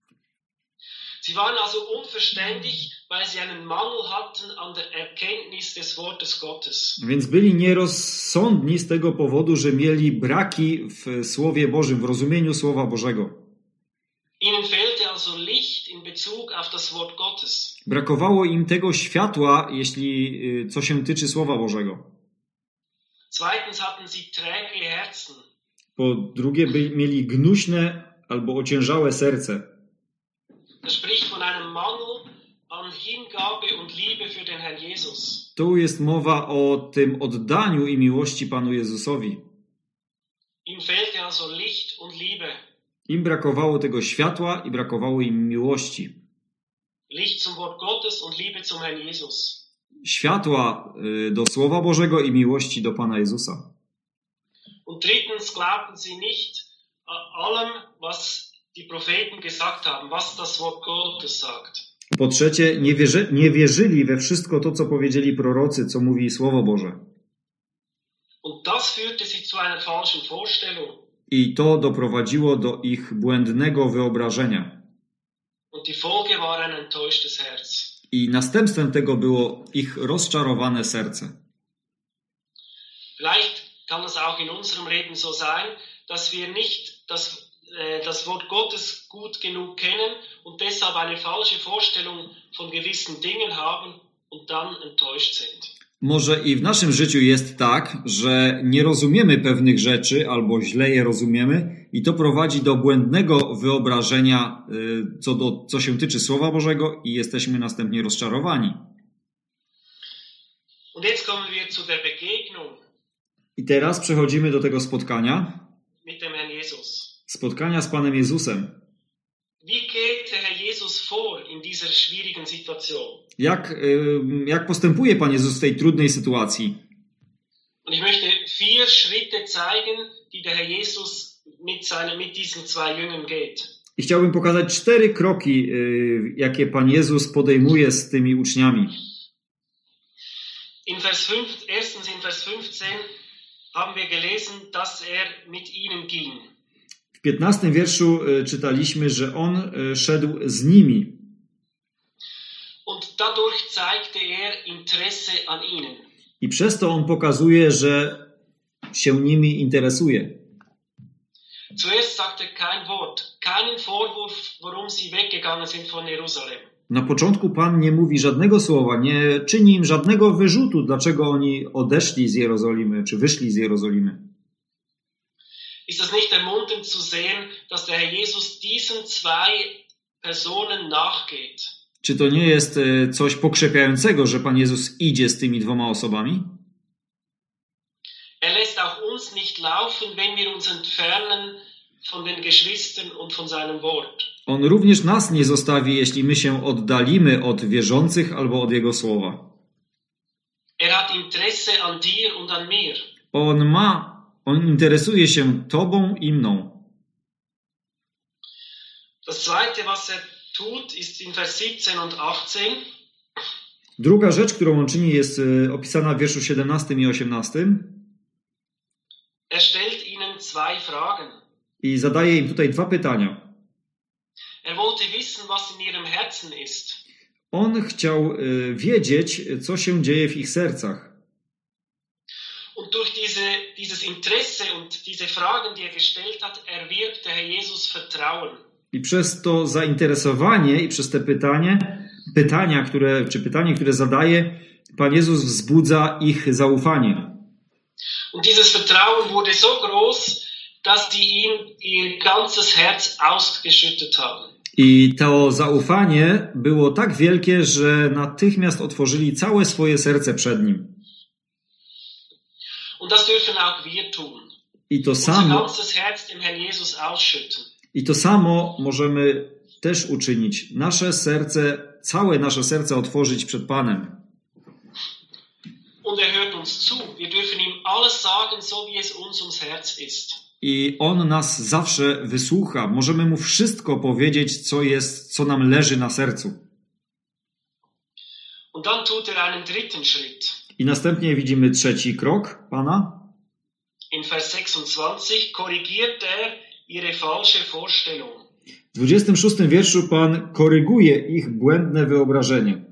Sie waren also unverständig, weil sie einen Mangel hatten an der Erkenntnis des Wortes Gottes. Więc byli nierozsądni z tego powodu, że mieli braki w Słowie Bożym, w rozumieniu Słowa Bożego. Ihnen fehlte also Licht in Bezug auf das Wort Gottes. Brakowało im tego światła, co się tyczy Słowa Bożego. Zweitens hatten sie träge Herzen. Po drugie, mieli gnuśne albo ociężałe serce. Er spricht von einem Mangel an Hingabe und Liebe für den Herrn Jesus. Tu jest mowa o tym oddaniu i miłości Panu Jezusowi. Ihm fehlte also Licht und Liebe. Im brakowało tego światła i brakowało im miłości. Licht zum Wort Gottes und Liebe zum Herrn Jesus. Światła do Słowa Bożego i miłości do Pana Jezusa. Und drittens glaubten sie nicht allem, was die Propheten gesagt haben, was das Wort Gottes sagt. Po trzecie, nie wierzyli we wszystko to, co powiedzieli prorocy, co mówi Słowo Boże. Und das führte sie zu einer falschen Vorstellung. I to doprowadziło do ich błędnego wyobrażenia. Und die Folge war ein enttäuschtes Herz. I następstwem tego było ich rozczarowane serce. Vielleicht kann es auch in unserem Leben so sein, dass wir nicht das Wort Gottes gut genug kennen und deshalb eine falsche Vorstellung von gewissen Dingen haben und dann enttäuscht sind. Może i w naszym życiu jest tak, że nie rozumiemy pewnych rzeczy albo źle je rozumiemy i to prowadzi do błędnego wyobrażenia, co się tyczy Słowa Bożego i jesteśmy następnie rozczarowani. Und jetzt kommen wir zu der Begegnung I teraz przechodzimy do tego spotkania. mit dem Herrn Jesus. Spotkania z Panem Jezusem. Wie geht der Herr Jesus vor in dieser schwierigen Situation? Jak postępuje Pan Jezus w tej trudnej sytuacji? Und ich möchte 4 Schritte zeigen, die der Herr Jesus mit diesen 2 Jüngern geht. I chciałbym pokazać 4 kroki, jakie Pan Jezus podejmuje z tymi uczniami. Erstens in Vers 15 haben wir gelesen, dass er mit ihnen ging. W 15 wierszu czytaliśmy, że On szedł z nimi. Und dadurch zeigte er Interesse an ihnen. I przez to On pokazuje, że się nimi interesuje. Zuerst sagt er kein Wort, keinen Vorwurf, warum sie weggegangen sind von Jerusalem. Na początku Pan nie mówi żadnego słowa, nie czyni im żadnego wyrzutu, dlaczego oni odeszli z Jerozolimy, czy wyszli z Jerozolimy. Ist das nicht ermunternd zu sehen, dass der Herr Jesus diesen 2 Personen nachgeht? Czy to nie jest coś pokrzepiającego, że Pan Jezus idzie z tymi 2 osobami? Er lässt auch uns nicht laufen, wenn wir uns entfernen von den Geschwistern und von seinem Wort. On również nas nie zostawi, jeśli my się oddalimy od wierzących albo od Jego słowa. hat Interesse an dir und an mir. On interesuje się tobą i mną. Das zweite, was tut, ist in Vers 17 und 18. Druga rzecz, którą on czyni, jest opisana w wierszu 17 i 18. Stellt ihnen zwei Fragen. I zadaje im tutaj dwa pytania. Wollte wissen, was in ihrem Herzen ist. On chciał wiedzieć, co się dzieje w ich sercach. Und durch dieses Interesse und diese Fragen, die gestellt hat, erwirbt der Herr Jesus Vertrauen. I przez to zainteresowanie i przez te pytanie, które zadaje, Pan Jezus wzbudza ich zaufanie. Und dieses Vertrauen wurde so groß, dass die ihm ihr ganzes Herz ausgeschüttet haben. I to zaufanie było tak wielkie, że natychmiast otworzyli całe swoje serce przed Nim. Und das dürfen auch wir tun. Unser ganzes Herz dem Herrn Jesus ausschütten. I to samo możemy też uczynić. Całe nasze serce otworzyć przed Panem. Und hört uns zu. Wir dürfen ihm alles sagen, so wie es uns ums Herz ist. I On nas zawsze wysłucha. Możemy Mu wszystko powiedzieć, co nam leży na sercu. Und dann tut einen dritten Schritt. I następnie widzimy trzeci krok Pana. In Vers 26 korrigiert ihre falsche Vorstellung. W 26 wierszu Pan koryguje ich błędne wyobrażenie.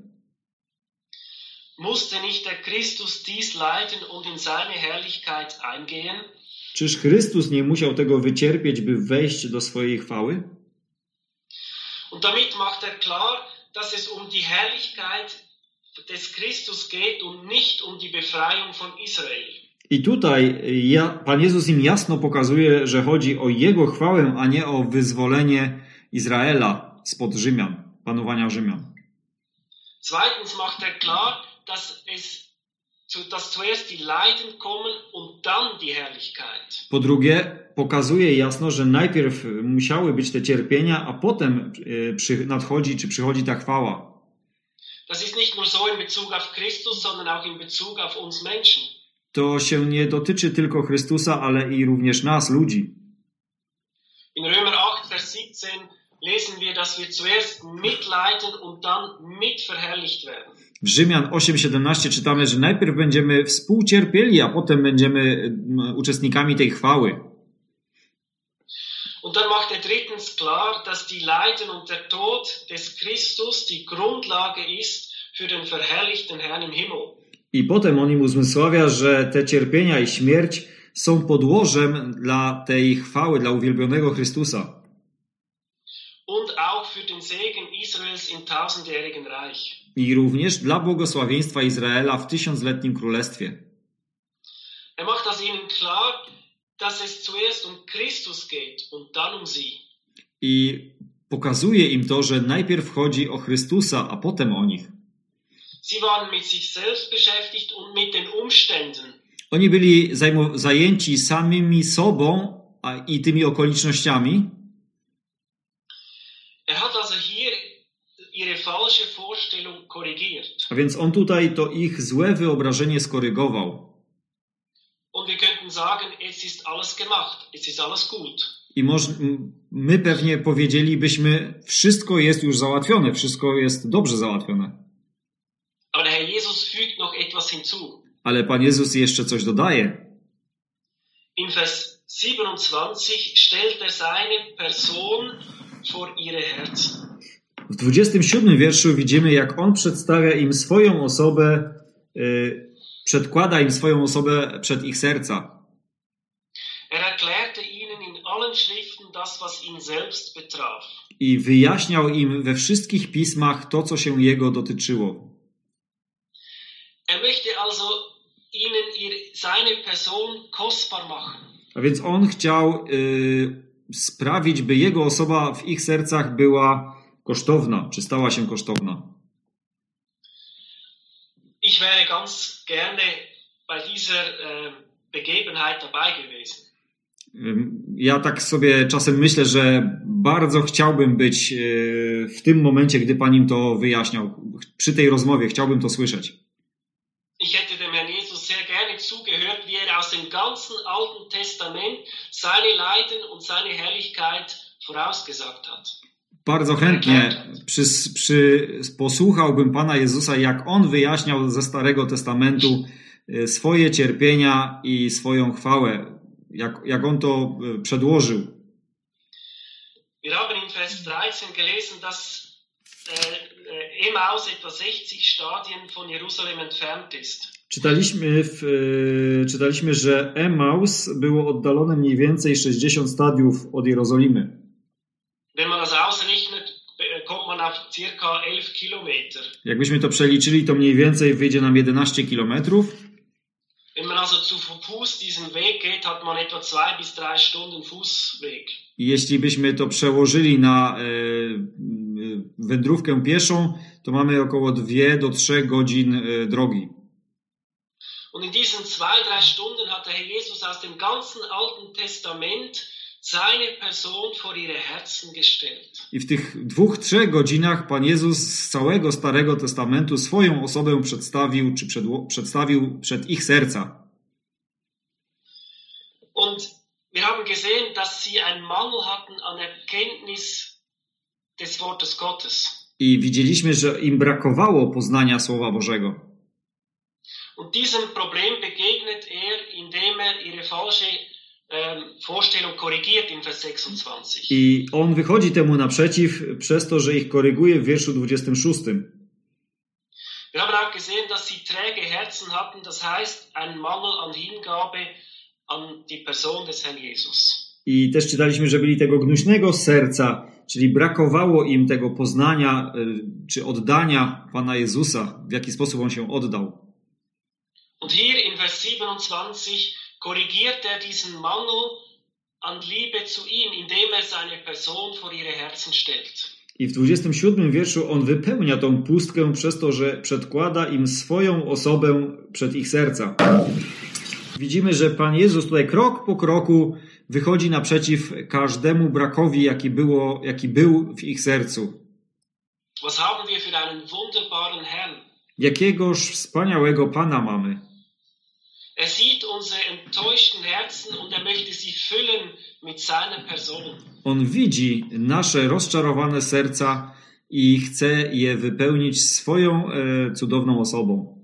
Musste nicht der Christus dies leiden und in seine Herrlichkeit eingehen? Czyż Chrystus nie musiał tego wycierpieć, by wejść do swojej chwały? Und damit macht klar, dass es um die Herrlichkeit des Christus geht und nicht um die Befreiung von Israel. I tutaj Pan Jezus im jasno pokazuje, że chodzi o Jego chwałę, a nie o wyzwolenie Izraela spod Rzymian, panowania Rzymian. Zweitens macht klar, dass zuerst die Leiden kommen und dann die Herrlichkeit. Po drugie, pokazuje jasno, że najpierw musiały być te cierpienia, a potem przychodzi ta chwała. Das ist nicht nur so in Bezug auf Christus, sondern auch in Bezug auf uns Menschen. To się nie dotyczy tylko Chrystusa, ale i również nas, ludzi. In Römer 8, Vers 17 lesen wir, dass wir zuerst mitleiden und dann mitverherrlicht werden. W Rzymian 8:17 czytamy, że najpierw będziemy współcierpieli, a potem będziemy uczestnikami tej chwały. Und dann macht drittens klar, dass die Leiden und der Tod des Christus die Grundlage ist für den verherrlichten Herrn im Himmel. I potem on im uzmysławia, że te cierpienia i śmierć są podłożem dla tej chwały, dla uwielbionego Chrystusa. Und auch für den Segen Israels im tausendjährigen Reich. I również dla błogosławieństwa Izraela w 1000-letnim królestwie. Macht das ihnen klar, dass es zuerst um Christus geht und dann um sie. I pokazuje im to, że najpierw chodzi o Chrystusa, a potem o nich. Sie waren mit sich selbst beschäftigt und mit den Umständen. Oni byli zajęci samymi sobą i tymi okolicznościami. Hat also hier ihre falsche Vorstellung korrigiert. A więc on tutaj to ich złe wyobrażenie skorygował. Und wir könnten sagen, es ist alles gemacht, es ist alles gut. I my pewnie powiedzielibyśmy, wszystko jest już załatwione, wszystko jest dobrze załatwione. Aber der Herr Jesus fügt noch etwas hinzu. Ale Pan Jezus jeszcze coś dodaje. In Vers 27 stellt seine Person vor ihre Herzen. W 27 wierszu widzimy, jak on przedstawia im swoją osobę, przedkłada im swoją osobę przed ich serca. Erklärte ihnen in allen Schriften das, was ihn selbst betraf. I wyjaśniał im we wszystkich pismach to, co się jego dotyczyło. Möchte also ihnen seine Person kostbar machen. A więc on chciał sprawić, by jego osoba w ich sercach była kosztowna, czy stała się kosztowna. Ich wäre ganz gerne bei dieser Begebenheit dabei gewesen. Ja tak sobie czasem myślę, że bardzo chciałbym być w tym momencie, gdy Pan im to wyjaśniał. Przy tej rozmowie chciałbym to słyszeć. Ich hätte dem zugehört, wie er aus dem ganzen Alten Testament seine Leiden und seine Herrlichkeit vorausgesagt hat. Bardzo chętnie posłuchałbym Pana Jezusa, jak On wyjaśniał ze Starego Testamentu swoje cierpienia i swoją chwałę, jak On to przedłożył. Wir haben in Vers 13 gelesen, dass Emmaus etwa 60 Stadien von Jerusalem entfernt ist. Czytaliśmy, że Emmaus było oddalone mniej więcej 60 stadiów od Jerozolimy. Wenn man das ausrechnet, kommt man auf circa 11 Kilometer. Jakbyśmy to przeliczyli, to mniej więcej wyjdzie nam 11 kilometrów. Wenn man also zu Fuß diesen Weg geht, hat man etwa 2 bis 3 Stunden Fußweg. Jeśli byśmy to przełożyli na wędrówkę pieszą, to mamy około 2 do 3 godzin drogi. Und in diesen 2-3 Stunden hat der Herr Jesus aus dem ganzen Alten Testament seine Person vor ihre Herzen gestellt. I w tych 2-3 godzinach Pan Jezus z całego Starego Testamentu swoją osobę przedstawił przed ich serca. Und wir haben gesehen, dass sie einen Mangel hatten an Erkenntnis des Wortes Gottes. I widzieliśmy, że im brakowało poznania Słowa Bożego. Und diesem Problem begegnet er, indem er ihre falsche Vorstellung korrigiert in Vers 26. I on wychodzi temu naprzeciw przez to, że ich koryguje w wierszu 26. Wir haben auch gesehen, dass sie träge Herzen hatten, das heißt ein Mangel an Hingabe an die Person des Herrn Jesus. I też czytaliśmy, że byli tego gnuśnego serca, czyli brakowało im tego poznania czy oddania Pana Jezusa, w jaki sposób On się oddał. Und hier in Vers 27 korrigiert er diesen Mangel an Liebe zu ihm, indem er seine Person vor ihre Herzen stellt. I w 27 wierszu on wypełnia tą pustkę przez to, że przedkłada im swoją osobę przed ich serca. Widzimy, że Pan Jezus tutaj krok po kroku wychodzi naprzeciw każdemu brakowi, jaki był w ich sercu. Was haben wir für einen wunderbaren Herrn? Jakiegoż wspaniałego Pana mamy. Er sieht unsere enttäuschten Herzen und er möchte sie füllen mit seiner Person. On widzi nasze rozczarowane serca i chce je wypełnić swoją cudowną osobą.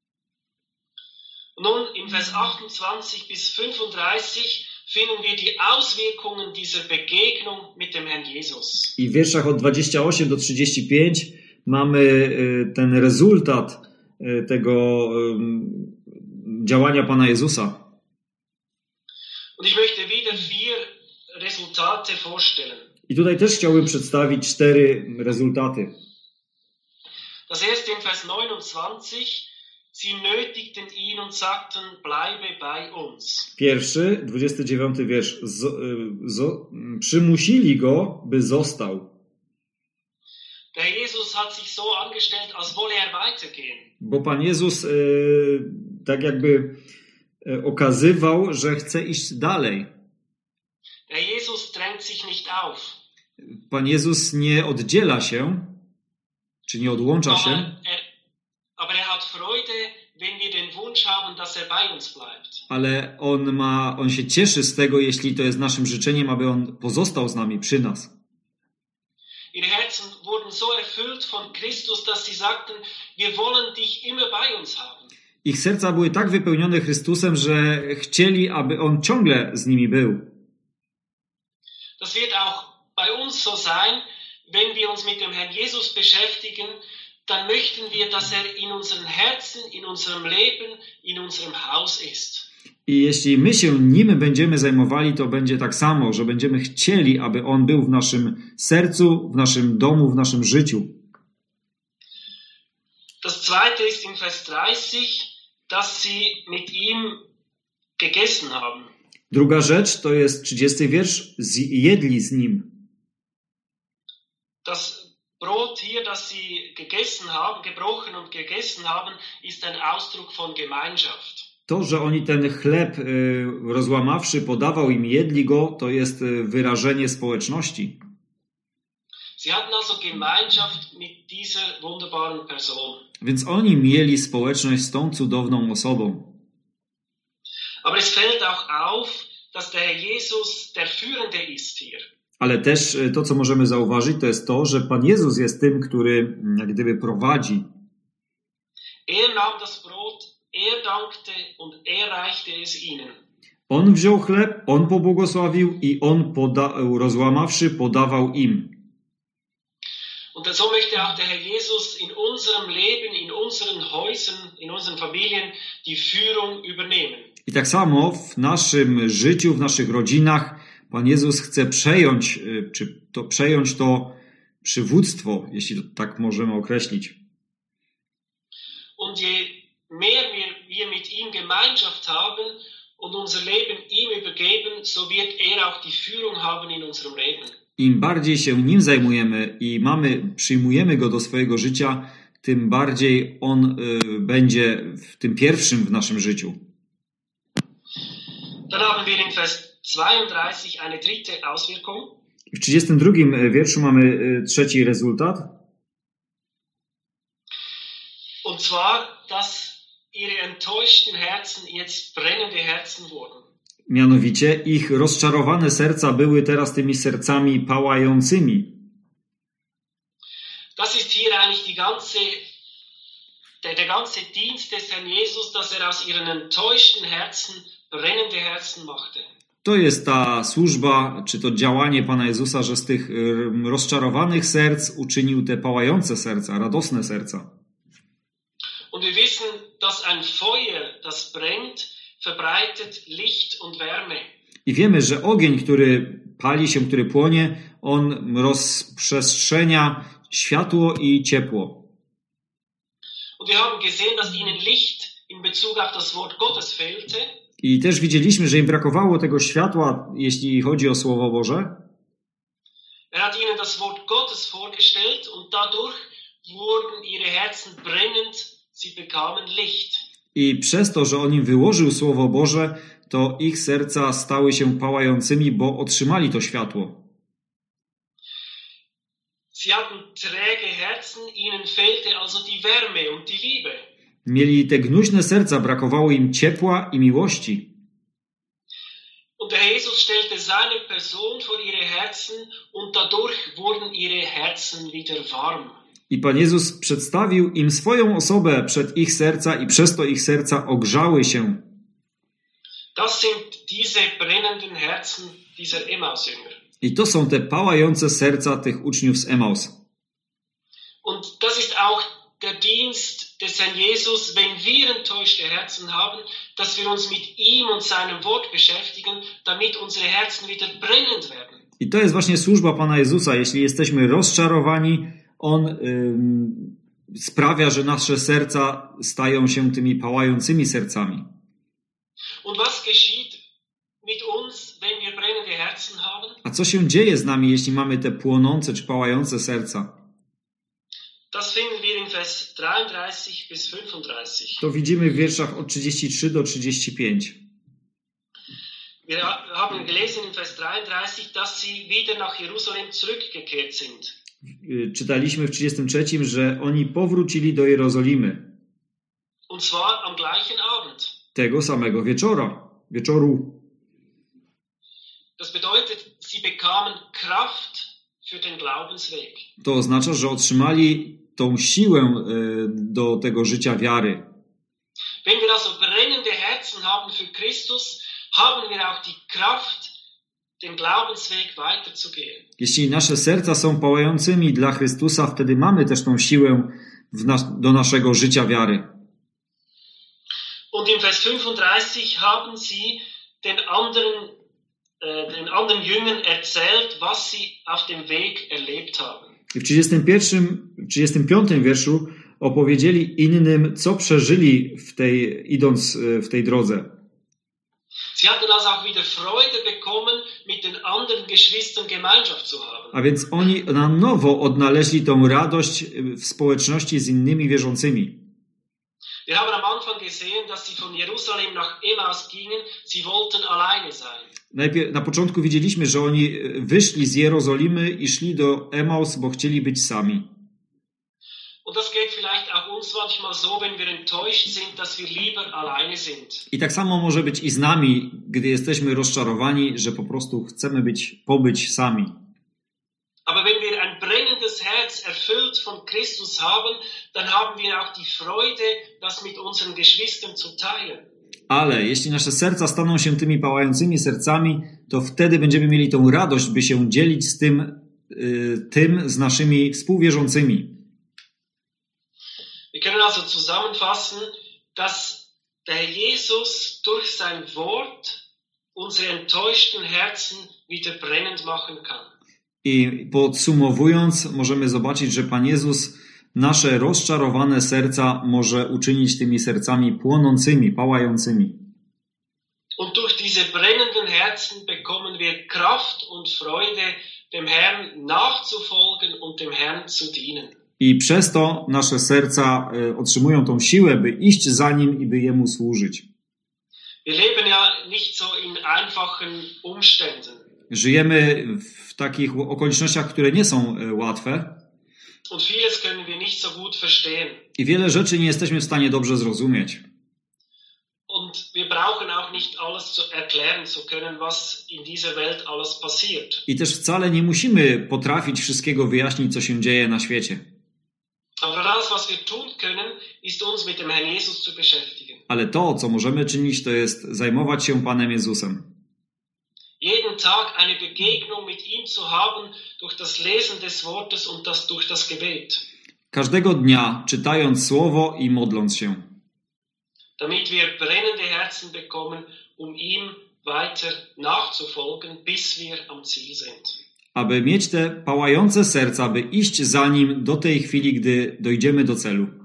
Nun in Vers 28 bis 35 finden wir die Auswirkungen dieser Begegnung mit dem Herrn Jesus. I w wierszach od 28 do 35 mamy ten rezultat tego działania Pana Jezusa. Und ich möchte wieder 4 Resultate vorstellen. I tutaj też chciałbym przedstawić 4 rezultaty. Das erste in Vers 29, sie nötigten ihn und sagten, bleibe bei uns. Pierwszy, 29 wiersz. Przymusili go, by został. Der Jesus hat sich so angestellt, als wolle er weitergehen. Bo Pan Jezus tak jakby okazywał, że chce iść dalej. Der Jesus drängt sich nicht auf. Pan Jezus nie oddziela się, czy nie odłącza się. Aber er hat Freude, wenn wir den Wunsch haben, dass er bei uns bleibt. Ale on się cieszy z tego, jeśli to jest naszym życzeniem, aby on pozostał z nami, przy nas. Ihre Herzen wurden so erfüllt von Christus, dass sie sagten, wir wollen dich immer bei uns haben. Ich serca były tak wypełnione Chrystusem, że chcieli, aby On ciągle z nimi był. Das wird auch bei uns so sein, wenn wir uns mit dem Herrn Jesus beschäftigen, dann möchten wir, dass er in unseren Herzen, in unserem Leben, in unserem Haus ist. I jeśli my się nim będziemy zajmowali, to będzie tak samo, że będziemy chcieli, aby On był w naszym sercu, w naszym domu, w naszym życiu. Das zweite ist in Vers 30, dass sie mit ihm gegessen haben. Druga rzecz to jest 30 wiersz, jedli z nim. Das Brot hier, das sie gegessen haben, gebrochen und gegessen haben, ist ein Ausdruck von Gemeinschaft. To, że oni ten chleb rozłamawszy, podawał im, jedli go, to jest wyrażenie społeczności. Sie hatten also Gemeinschaft mit dieser wunderbaren Person. Więc oni mieli społeczność z tą cudowną osobą. es fällt auch auf, dass der Herr Jesus der Führende ist hier. Ale też to, co możemy zauważyć, to jest to, że Pan Jezus jest tym, który jak gdyby prowadzi. Er nahm das Brot, er dankte und er reichte es ihnen. On wziął chleb, on pobłogosławił i on rozłamawszy podawał im. Und so möchte auch der Herr Jesus in unserem Leben, in unseren Häusern, in unseren Familien die Führung übernehmen. I tak samo w naszym życiu, w naszych rodzinach Pan Jezus chce przejąć to przywództwo, jeśli to tak możemy określić. Und je mehr wir mit ihm Gemeinschaft haben und unser Leben ihm übergeben, so wird er auch die Führung haben in unserem Leben. Im bardziej się nim zajmujemy i przyjmujemy go do swojego życia, tym bardziej on będzie w tym pierwszym w naszym życiu. Dann haben wir in Vers 32 eine dritte Auswirkung. W 32 wierszu mamy trzeci rezultat. Und zwar, dass ihre enttäuschten Herzen jetzt brennende Herzen wurden. Mianowicie ich rozczarowane serca były teraz tymi sercami pałającymi. Das ist hier eigentlich der ganze Dienst des Herrn Jesus, dass er aus ihren enttäuschten Herzen brennende Herzen machte. To jest ta służba, czy to działanie Pana Jezusa, że z tych rozczarowanych serc uczynił te pałające serca, radosne serca. Und wir wissen, dass ein Feuer, das brennt, verbreitet Licht und Wärme. I wiemy, że ogień, który pali się, który płonie, on rozprzestrzenia światło i ciepło. Und wir haben gesehen, dass ihnen Licht in Bezug auf das Wort Gottes fehlte. I też widzieliśmy, że im brakowało tego światła, jeśli chodzi o Słowo Boże. Er hat ihnen das Wort Gottes vorgestellt und dadurch wurden ihre Herzen brennend, sie bekamen Licht. I przez to, że on im wyłożył Słowo Boże, to ich serca stały się pałającymi, bo otrzymali to światło. Sie hatten träge Herzen, ihnen fehlte also die Wärme und die Liebe. Mieli te gnuśne serca, brakowało im ciepła i miłości. Und der Jesus stellte seine Person vor ihre Herzen und dadurch wurden ihre Herzen wieder warm. I Pan Jezus przedstawił im swoją osobę przed ich serca i przez to ich serca ogrzały się. Das sind diese brennenden Herzen dieser Emmaus-Jünger. I to są te pałające serca tych uczniów z Emaus. Und das ist auch der Dienst des Herrn Jesus, wenn wir enttäuschte Herzen haben, dass wir uns mit ihm und seinem Wort beschäftigen, damit unsere Herzen wieder brennend werden. I to jest właśnie służba Pana Jezusa. Jeśli jesteśmy rozczarowani, On sprawia, że nasze serca stają się tymi pałającymi sercami. Und was geschieht mit uns, wenn wir brennende Herzen haben? A co się dzieje z nami, jeśli mamy te płonące czy pałające serca? Das finden wir in Vers 33 bis 35. To widzimy w wierszach od 33 do 35. Wir haben gelesen in Vers 33, dass sie wieder nach Jerusalem zurückgekehrt sind. Czytaliśmy w 33, że oni powrócili do Jerozolimy. Und zwar am gleichen Abend. Tego samego wieczoru. Das bedeutet, sie bekamen Kraft für den Glaubensweg. To oznacza, że otrzymali tą siłę do tego życia wiary. Wenn wir also brennende Herzen haben für Christus, haben wir auch die Kraft, den Glaubensweg weiterzugehen. Jeśli nasze serca są pałającymi dla Chrystusa, wtedy mamy też tą siłę do naszego życia wiary. Und in Vers 35 haben sie den anderen Jüngern erzählt, was sie auf dem Weg erlebt haben. I w 35 wierszu opowiedzieli innym, co przeżyli idąc w tej drodze. Sie hatten also auch wieder Freude bekommen, mit den anderen Geschwistern Gemeinschaft zu haben. A więc oni na nowo odnaleźli tą radość w społeczności z innymi wierzącymi. Wir haben am Anfang gesehen, dass sie von Jerusalem nach Emmaus gingen. Sie wollten alleine sein. Na początku widzieliśmy, że oni wyszli z Jerozolimy i szli do Emaus, bo chcieli być sami. Und das geht vielleicht auch uns manchmal so, wenn wir enttäuscht sind, dass wir lieber alleine sind. I tak samo może być i z nami, gdy jesteśmy rozczarowani, że po prostu chcemy pobyć sami. Aber wenn wir ein brennendes Herz erfüllt von Christus haben, dann haben wir auch die Freude, das mit unseren Geschwistern zu teilen. Ale jeśli nasze serca staną się tymi pałającymi sercami, to wtedy będziemy mieli tą radość, by się dzielić z tym z naszymi współwierzącymi. Wir können also zusammenfassen, dass der Herr Jesus durch sein Wort unsere enttäuschten Herzen wieder brennend machen kann. I podsumowując, możemy zobaczyć, że Pan Jezus nasze rozczarowane serca może uczynić tymi sercami płonącymi, pałającymi. Und durch diese brennenden Herzen bekommen wir Kraft und Freude, dem Herrn nachzufolgen und dem Herrn zu dienen. I przez to nasze serca otrzymują tą siłę, by iść za Nim i by Jemu służyć. Wir leben ja nicht so in einfachen Umständen. Żyjemy w takich okolicznościach, które nie są łatwe. Und vieles können wir nicht so gut verstehen. I wiele rzeczy nie jesteśmy w stanie dobrze zrozumieć. Und wir brauchen auch nicht alles zu erklären zu können, was in dieser Welt alles passiert. I też wcale nie musimy potrafić wszystkiego wyjaśnić, co się dzieje na świecie. Aber das, was wir tun können, ist uns mit dem Herrn Jesus zu beschäftigen. Ale to, co możemy czynić, to jest zajmować się Panem Jezusem. Jeden Tag eine Begegnung mit ihm zu haben durch das Lesen des Wortes und durch das Gebet. Każdego dnia czytając Słowo i modląc się. Damit wir brennende Herzen bekommen, ihm weiter nachzufolgen, bis wir am Ziel sind. Aby mieć te pałające serca, by iść za Nim do tej chwili, gdy dojdziemy do celu.